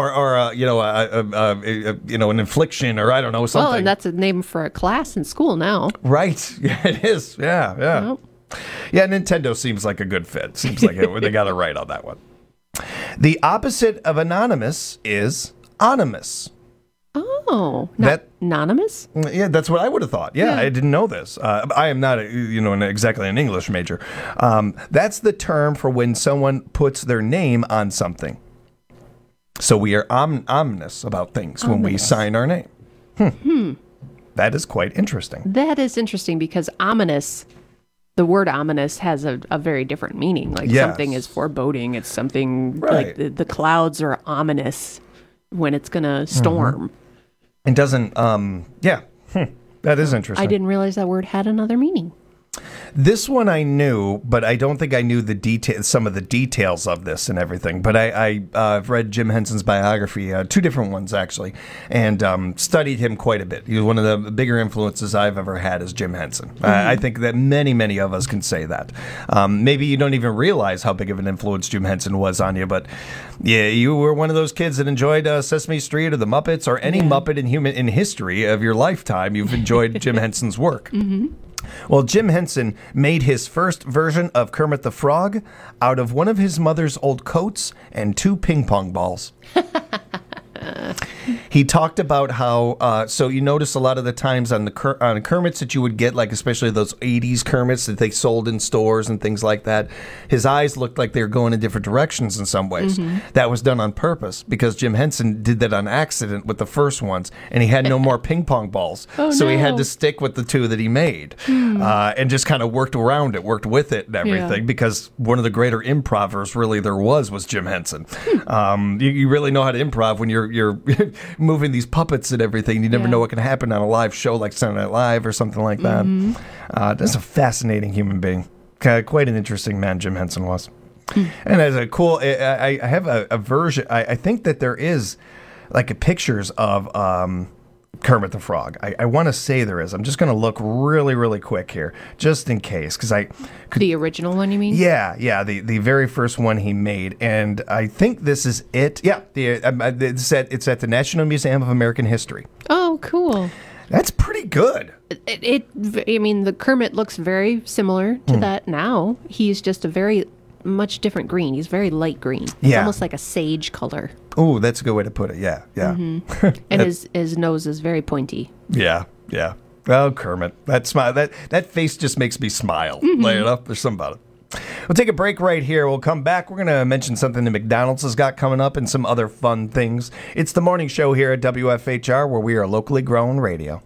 an infliction, or I don't know, something. Well, and that's a name for a class in school now. Right. Yeah, it is. Yeah. Well. Yeah, Nintendo seems like a good fit. Seems like they got it right on that one. The opposite of anonymous is anonymous. Oh, not anonymous? Yeah, that's what I would have thought. Yeah, I didn't know this. I am not, exactly an English major. That's the term for when someone puts their name on something. So we are ominous about things when we sign our name. That is quite interesting. That is interesting because ominous, the word ominous has a very different meaning. Like something is foreboding. It's something like the clouds are ominous when it's going to storm. It doesn't, that is interesting. I didn't realize that word had another meaning. This one I knew, but I don't think I knew some of the details of this and everything. But I've read Jim Henson's biography, 2 different ones actually, and studied him quite a bit. He was one of the bigger influences I've ever had is Jim Henson. Mm-hmm. I think that many of us can say that. Maybe you don't even realize how big of an influence Jim Henson was on you, but yeah, you were one of those kids that enjoyed Sesame Street or the Muppets or any Muppet in history of your lifetime. You've enjoyed Jim Henson's work. Mm-hmm. Well, Jim Henson made his first version of Kermit the Frog out of one of his mother's old coats and 2 ping pong balls. He talked about how, so you notice a lot of the times on the Kermits that you would get, like especially those 80s Kermits that they sold in stores and things like that, his eyes looked like they were going in different directions in some ways. Mm-hmm. That was done on purpose because Jim Henson did that on accident with the first ones, and he had no more ping pong balls. So he had to stick with the 2 that he made and just kind of worked around it, worked with it and everything because one of the greater improvers really there was Jim Henson. You really know how to improv when you're moving these puppets and everything. You never know what can happen on a live show like Saturday Night Live or something like that. That's a fascinating human being. Quite an interesting man Jim Henson was. And as a cool, I have a version. I think that there is like pictures of Kermit the Frog. I want to say there is. I'm just going to look really quick here, just in case, because the original one, you mean? Yeah, the very first one he made, and I think this is it. Yeah, it's at the National Museum of American History. Oh, cool. That's pretty good. The Kermit looks very similar to that now. He's just a very much different green. He's very light green. It's almost like a sage color. Oh, that's a good way to put it. Yeah. Mm-hmm. And his nose is very pointy. Yeah. Oh, Kermit, that smile, that face just makes me smile. Mm-hmm. Lay it up. There's something about it. We'll take a break right here. We'll come back. We're going to mention something that McDonald's has got coming up and some other fun things. It's the morning show here at WFHR, where we are locally grown radio.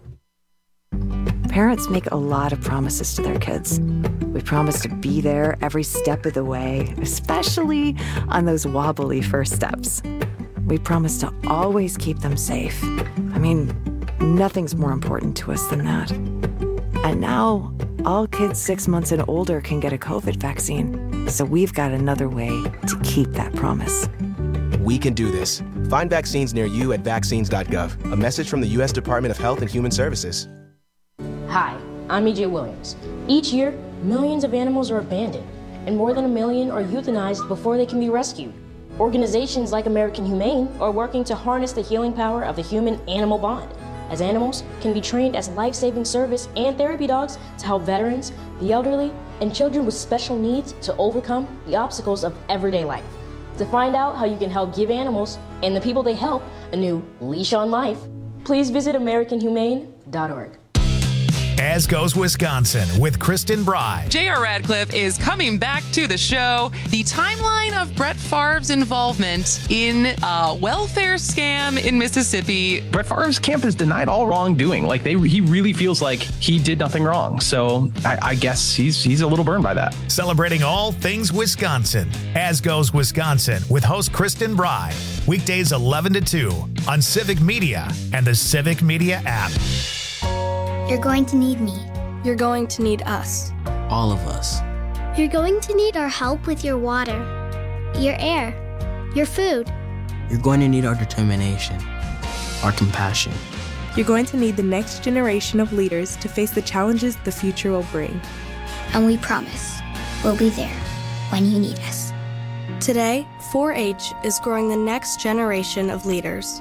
Parents make a lot of promises to their kids. We promise to be there every step of the way, especially on those wobbly first steps. We promise to always keep them safe. Nothing's more important to us than that. And now, all kids 6 months and older can get a COVID vaccine. So we've got another way to keep that promise. We can do this. Find vaccines near you at vaccines.gov. A message from the U.S. Department of Health and Human Services. Hi, I'm E.J. Williams. Each year, millions of animals are abandoned, and more than 1 million are euthanized before they can be rescued. Organizations like American Humane are working to harness the healing power of the human-animal bond, as animals can be trained as life-saving service and therapy dogs to help veterans, the elderly, and children with special needs to overcome the obstacles of everyday life. To find out how you can help give animals and the people they help a new leash on life, please visit AmericanHumane.org. As Goes Wisconsin with Kristen Bry. J.R. Radcliffe is coming back to the show. The timeline of Brett Favre's involvement in a welfare scam in Mississippi. Brett Favre's camp has denied all wrongdoing. Like he really feels like he did nothing wrong. So I guess he's a little burned by that. Celebrating all things Wisconsin. As Goes Wisconsin with host Kristen Bry. Weekdays 11 to 2 on Civic Media and the Civic Media app. You're going to need me. You're going to need us. All of us. You're going to need our help with your water, your air, your food. You're going to need our determination, our compassion. You're going to need the next generation of leaders to face the challenges the future will bring. And we promise we'll be there when you need us. Today, 4-H is growing the next generation of leaders.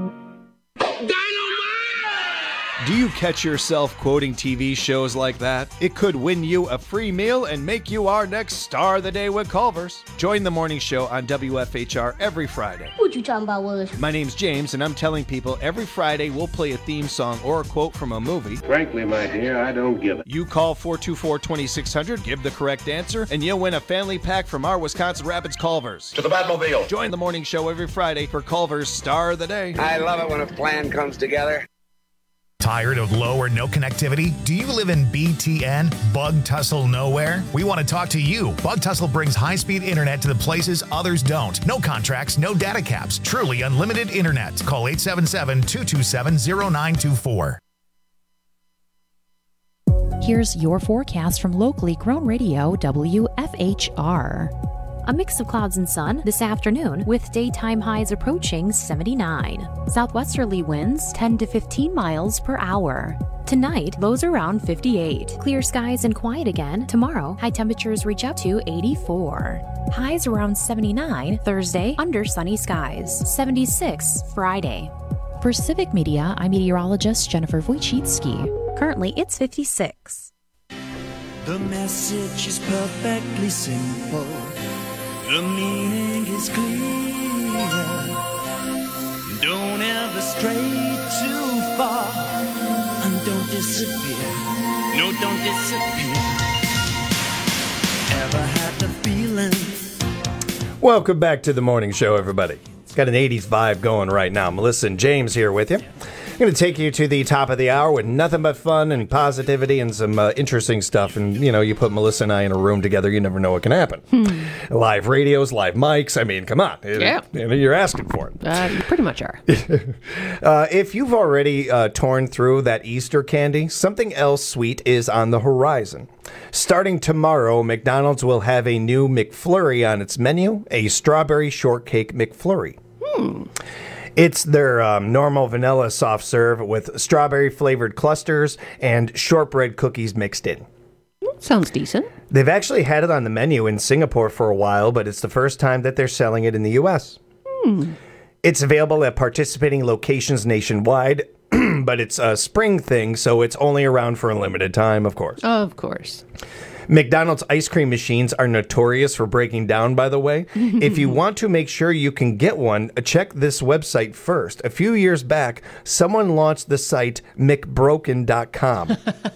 Do you catch yourself quoting TV shows like that? It could win you a free meal and make you our next Star of the Day with Culver's. Join the morning show on WFHR every Friday. What you talking about, Willis? My name's James, and I'm telling people every Friday we'll play a theme song or a quote from a movie. Frankly, my dear, I don't give it. You call 424-2600, give the correct answer, and you'll win a family pack from our Wisconsin Rapids Culver's. To the Batmobile. Join the morning show every Friday for Culver's Star of the Day. I love it when a plan comes together. Tired of low or no connectivity? Do you live in BTN, Bug Tussle Nowhere? We want to talk to you. Bug Tussle brings high-speed internet to the places others don't. No contracts, no data caps. Truly unlimited internet. Call 877-227-0924. Here's your forecast from locally grown radio WFHR. A mix of clouds and sun this afternoon with daytime highs approaching 79. Southwesterly winds 10 to 15 miles per hour. Tonight, lows around 58. Clear skies and quiet again. Tomorrow, high temperatures reach up to 84. Highs around 79 Thursday, under sunny skies. 76 Friday. For Civic Media, I'm meteorologist Jennifer Wojcicki. Currently, it's 56. The message is perfectly simple. The meaning is clear. Don't ever stray too far. And don't disappear. No, don't disappear. Ever had the feeling? Welcome back to the morning show, everybody. It's got an 80s vibe going right now. Melissa and James here with you. I'm going to take you to the top of the hour with nothing but fun and positivity and some interesting stuff. And, you know, you put Melissa and I in a room together, you never know what can happen. Live radios, live mics. I mean, come on. Yeah. You're asking for it. You pretty much are. If you've already torn through that Easter candy, something else sweet is on the horizon. Starting tomorrow, McDonald's will have a new McFlurry on its menu, a strawberry shortcake McFlurry. It's their normal vanilla soft serve with strawberry-flavored clusters and shortbread cookies mixed in. Sounds decent. They've actually had it on the menu in Singapore for a while, but it's the first time that they're selling it in the U.S. It's available at participating locations nationwide, but it's a spring thing, so it's only around for a limited time, of course. Of course. McDonald's ice cream machines are notorious for breaking down, by the way. If you want to make sure you can get one, check this website first. A few years back, someone launched the site McBroken.com.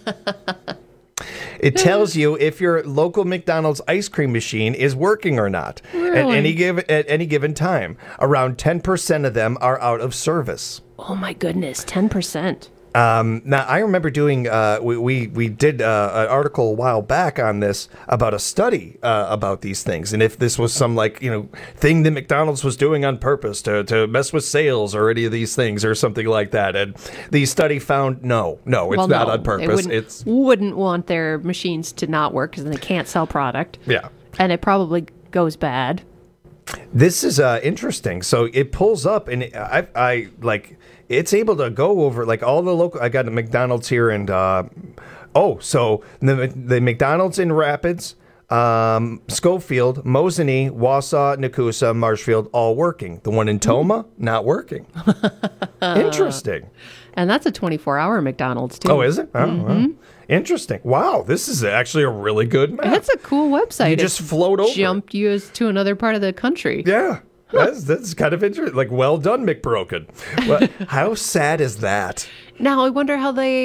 It tells you if your local McDonald's ice cream machine is working or not. Really? At any given time. Around 10% of them are out of service. Oh my goodness, 10%. Now, I remember doing, we did an article a while back on this about a study about these things. And if this was some thing that McDonald's was doing on purpose to mess with sales or any of these things or something like that. And the study found, no, it's not on purpose. They wouldn't want their machines to not work because then they can't sell product. Yeah. And it probably goes bad. This is interesting. So it pulls up and I it's able to go over all the local. I got a McDonald's here and so the McDonald's in Rapids, Schofield, Mosinee, Wausau, Nakusa, Marshfield, all working. The one in Toma, not working. Interesting. And that's a 24-hour McDonald's too. Oh, is it? Oh, wow. Interesting. Wow, this is actually a really good map. That's a cool website. You just float over. Jumped you to another part of the country. Yeah. That's kind of interesting. Well done, McBroken. Well, how sad is that? Now, I wonder how they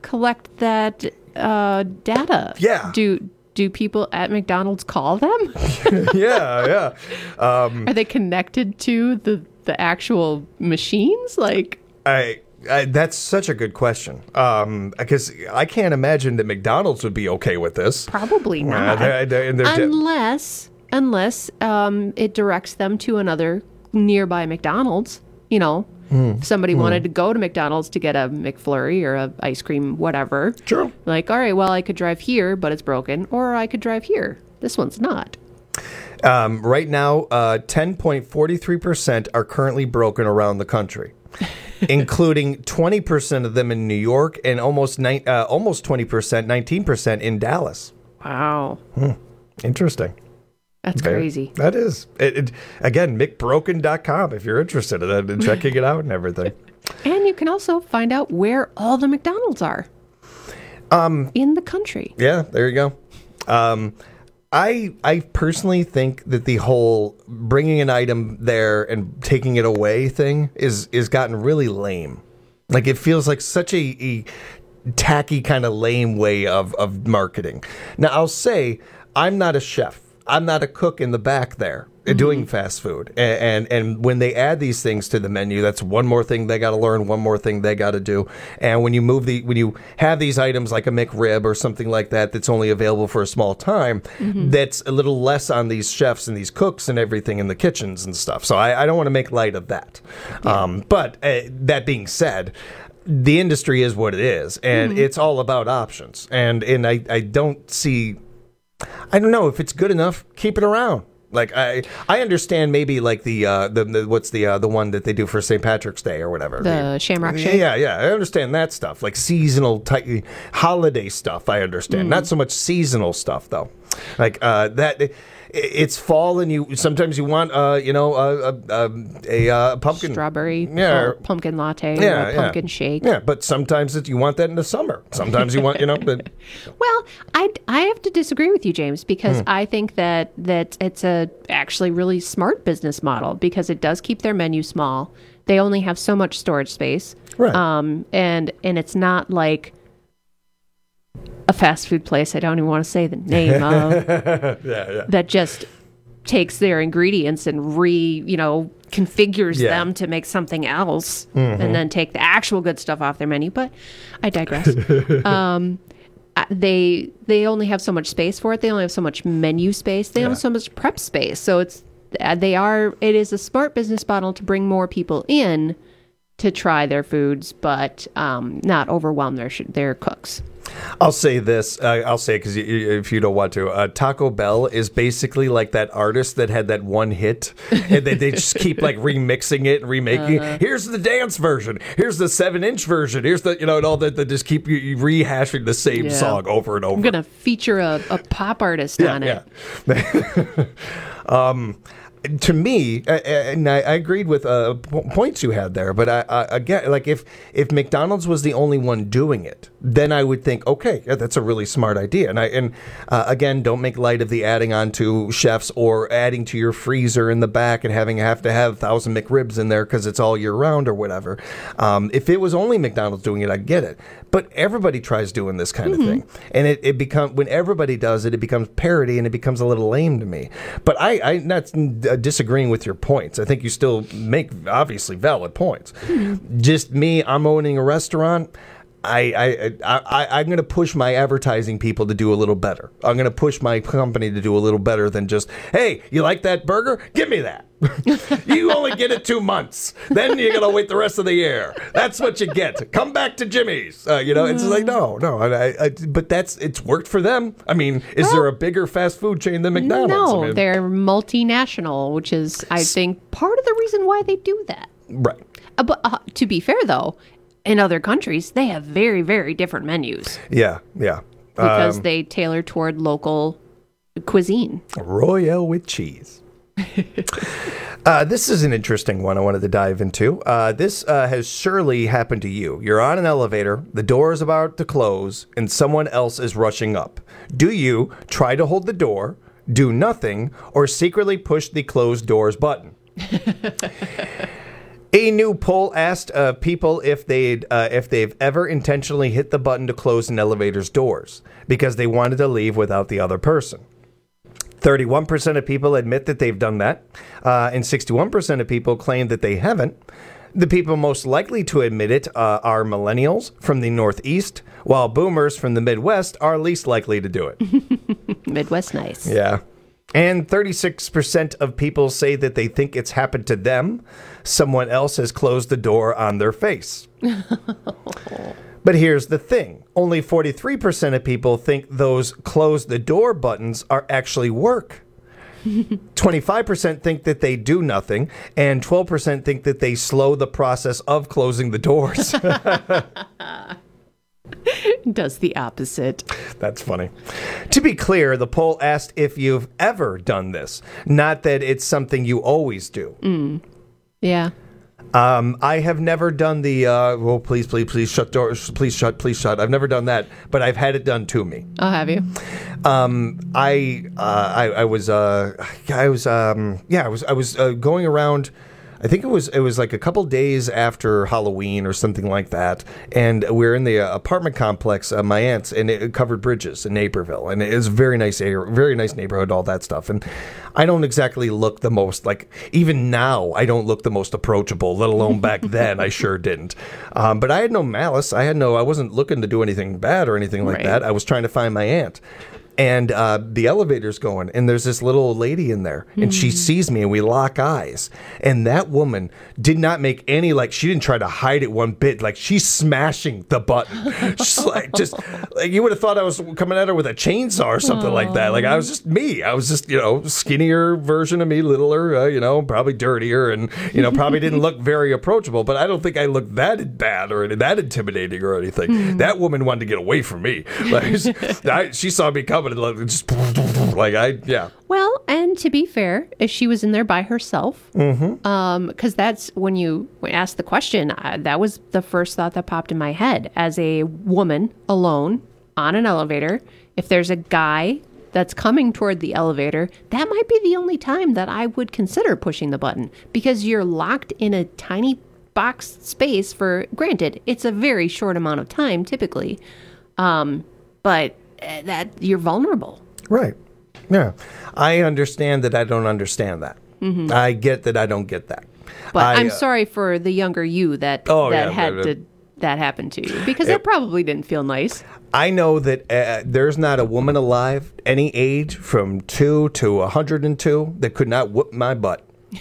collect that data? Yeah. Do people at McDonald's call them? Yeah. Are they connected to the actual machines? Like, that's such a good question. Because I can't imagine that McDonald's would be okay with this. Probably not. Unless it directs them to another nearby McDonald's. You know, if somebody wanted to go to McDonald's to get a McFlurry or a ice cream, whatever. True. Like, all right, well, I could drive here, but it's broken, or I could drive here. This one's not. Right now, 10.43% are currently broken around the country, including 20% of them in New York and almost 20%, 19% in Dallas. Wow. Interesting. That's crazy. That is. Again, McBroken.com if you're interested in that and checking it out and everything. And you can also find out where all the McDonald's are in the country. Yeah, there you go. I personally think that the whole bringing an item there and taking it away thing is gotten really lame. Like, it feels like such a tacky kind of lame way of marketing. Now, I'll say I'm not a chef. I'm not a cook in the back there doing fast food. And when they add these things to the menu, that's one more thing they got to learn, one more thing they got to do. And when you have these items like a McRib or something like that that's only available for a small time, that's a little less on these chefs and these cooks and everything in the kitchens and stuff. So I don't want to make light of that. Yeah. But that being said, the industry is what it is, and it's all about options. And I don't see... I don't know if it's good enough. Keep it around. Like I understand maybe like the what's the one that they do for St. Patrick's Day or whatever. The Shamrock Shake. Yeah. I understand that stuff, like seasonal type holiday stuff. I understand. Not so much seasonal stuff though. Like that. It's fall, and sometimes you want a pumpkin strawberry, pumpkin latte, or a pumpkin shake. Yeah, but sometimes you want that in the summer. Sometimes you want, But... Well, I have to disagree with you, James, because I think that it's a actually really smart business model because it does keep their menu small. They only have so much storage space, right? And it's not like a fast food place I don't even want to say the name of that just takes their ingredients and configures them to make something else and then take the actual good stuff off their menu. But I digress. They only have so much space for it. They only have so much menu space. They don't have so much prep space. So it is a smart business model to bring more people in to try their foods, but not overwhelm their cooks. I'll say this. I'll say it because if you don't want to, Taco Bell is basically like that artist that had that one hit, and they just keep like remixing it and remaking it. Here's the dance version. Here's the 7-inch version. Here's the and all that. They just keep rehashing the same song over and over. I'm gonna feature a pop artist on it. To me, and I agreed with points you had there, but again, like if McDonald's was the only one doing it, then I would think, okay, that's a really smart idea. And again, don't make light of the adding on to chefs or adding to your freezer in the back and have to have 1,000 McRibs in there because it's all year round or whatever. If it was only McDonald's doing it, I'd get it. But everybody tries doing this kind of thing, and it becomes when everybody does it, it becomes parody and it becomes a little lame to me. But I'm not disagreeing with your points. I think you still make obviously valid points. Just me, I'm owning a restaurant. I'm going to push my advertising people to do a little better. I'm going to push my company to do a little better than just, hey, you like that burger? Give me that. You only get it 2 months. Then you're going to wait the rest of the year. That's what you get. Come back to Jimmy's. It's like, no. But it's worked for them. I mean, is there a bigger fast food chain than McDonald's? No, they're multinational, which is, I think, part of the reason why they do that. Right. But to be fair, though, in other countries, they have very, very different menus. Yeah. Because they tailor toward local cuisine. Royale with cheese. This is an interesting one I wanted to dive into. This has surely happened to you. You're on an elevator, the door is about to close, and someone else is rushing up. Do you try to hold the door, do nothing, or secretly push the closed doors button? A new poll asked people if they've ever intentionally hit the button to close an elevator's doors because they wanted to leave without the other person. 31% of people admit that they've done that, and 61% of people claim that they haven't. The people most likely to admit it are millennials from the Northeast, while boomers from the Midwest are least likely to do it. Midwest nice. Yeah. And 36% of people say that they think it's happened to them. Someone else has closed the door on their face. But here's the thing. Only 43% of people think those close the door buttons are actually work. 25% think that they do nothing, and 12% think that they slow the process of closing the doors. Does the opposite. That's funny. To be clear, the poll asked if you've ever done this, not that it's something you always do. Yeah. I have never done the, please shut doors, please shut. I've never done that, but I've had it done to me. Oh, have you? I was going around. I think it was like a couple days after Halloween or something like that, and we were in the apartment complex, my aunt's, and it covered bridges in Naperville, and it was a very nice area, very nice neighborhood, all that stuff. And I don't exactly look the most, like, even now I don't look the most approachable, let alone back then. I sure didn't. But I had no malice. I wasn't looking to do anything bad or anything like that. I was trying to find my aunt. And the elevator's going, and there's this little old lady in there, and she sees me, and we lock eyes. And that woman did not make any, she didn't try to hide it one bit. Like, she's smashing the button. just you would have thought I was coming at her with a chainsaw or something like that. Like, I was just me. I was just, skinnier version of me, littler, probably dirtier, and, probably didn't look very approachable. But I don't think I looked that bad or that intimidating or anything. That woman wanted to get away from me. Like, she saw me coming. Well, and to be fair, if she was in there by herself, because that's when you asked the question, that was the first thought that popped in my head. As a woman alone on an elevator, if there's a guy that's coming toward the elevator, that might be the only time that I would consider pushing the button, because you're locked in a tiny box space for, granted, it's a very short amount of time typically, but that you're vulnerable. Right. Yeah. I understand that I don't understand that. I get that I don't get that. But I'm sorry for the younger you that happened to you, because that probably didn't feel nice. I know that there's not a woman alive, any age from 2 to 102, that could not whoop my butt.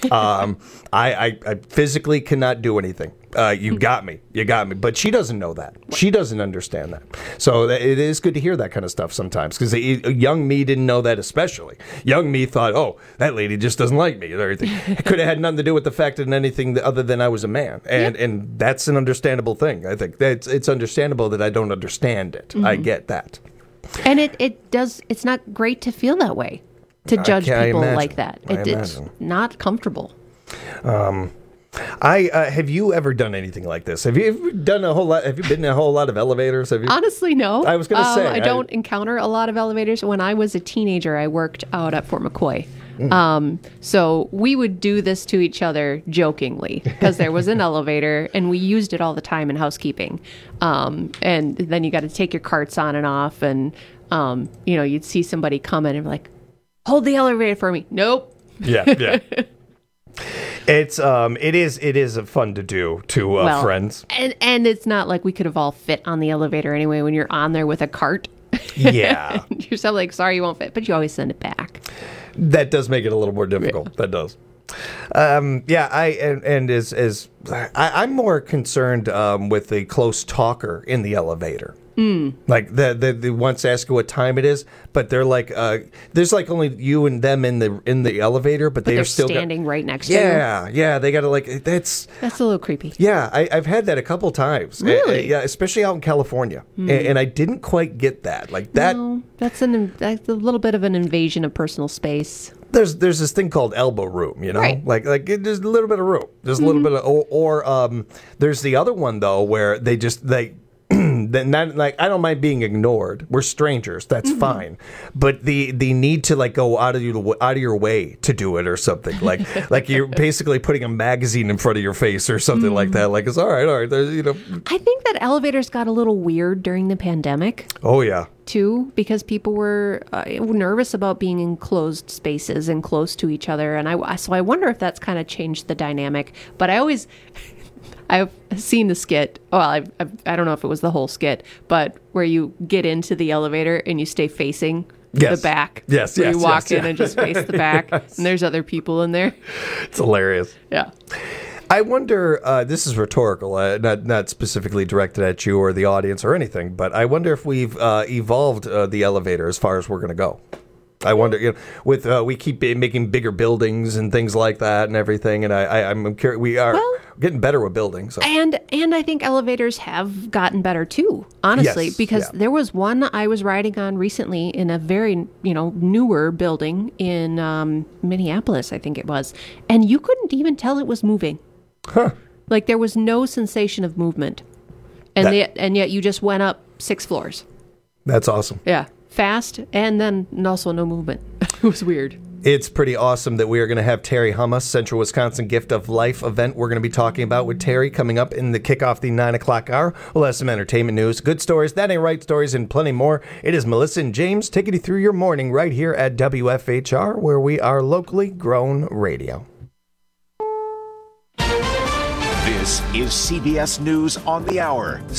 I physically cannot do anything. You got me. But she doesn't know that. She doesn't understand that. So it is good to hear that kind of stuff sometimes, because young me didn't know that especially. Young me thought, oh, that lady just doesn't like me or everything. It could have had nothing to do with the fact that anything other than I was a man. And that's an understandable thing. I think it's understandable that I don't understand it. I get that. And it's not great to feel that way, to judge people like that. It's not comfortable. Have you ever done anything like this? Have you done a whole lot? Have you been in a whole lot of elevators? Have you? Honestly, no. I was going to say I don't encounter a lot of elevators. When I was a teenager, I worked out at Fort McCoy. So we would do this to each other jokingly, because there was an elevator and we used it all the time in housekeeping. And then you got to take your carts on and off, and you'd see somebody come in and be like, hold the elevator for me. Nope. Yeah. It is fun to do to friends. And it's not like we could have all fit on the elevator anyway when you're on there with a cart. Yeah. You're so like, sorry, you won't fit, but you always send it back. That does make it a little more difficult. Yeah. That does. I'm more concerned with the close talker in the elevator. Like they wants to ask you what time it is, but they're like, there's like only you and them in the elevator, but they're still standing right next to you. Yeah, they got to that's a little creepy. Yeah, I've had that a couple times. Really? Yeah, especially out in California, and I didn't quite get that. Like that. No, that's a little bit of an invasion of personal space. There's this thing called elbow room, right. like there's a little bit of room. There's a little bit of, or there's the other one though where they Then not like I don't mind being ignored. We're strangers. That's fine. But the need to like go out of your way to do it or something like you're basically putting a magazine in front of your face or something like that. Like it's all right. There's, I think that elevators got a little weird during the pandemic. Oh yeah. Too, because people were nervous about being in closed spaces and close to each other, and I wonder if that's kind of changed the dynamic. But I've seen the skit. Well, I don't know if it was the whole skit, but where you get into the elevator and you stay facing the back. Yes, you walk in and just face the back, and there's other people in there. It's hilarious. Yeah. I wonder, this is rhetorical, not specifically directed at you or the audience or anything, but I wonder if we've evolved the elevator as far as we're going to go. I wonder, with we keep making bigger buildings and things like that and everything, and I'm curious, we are getting better with buildings. So. And I think elevators have gotten better too, honestly, because there was one I was riding on recently in a very newer building in Minneapolis, I think it was, and you couldn't even tell it was moving. Huh. Like there was no sensation of movement, and yet you just went up 6 floors. That's awesome. Yeah, fast, and then also no movement. It was weird. It's pretty awesome that we are going to have Terry Hummus, Central Wisconsin Gift of Life event we're going to be talking about with Terry coming up in the kickoff the 9 o'clock hour. We'll have some entertainment news, good stories, that ain't right stories, and plenty more. It is Melissa and James taking you through your morning right here at WFHR, where we are locally grown radio. This is CBS News on the Hour.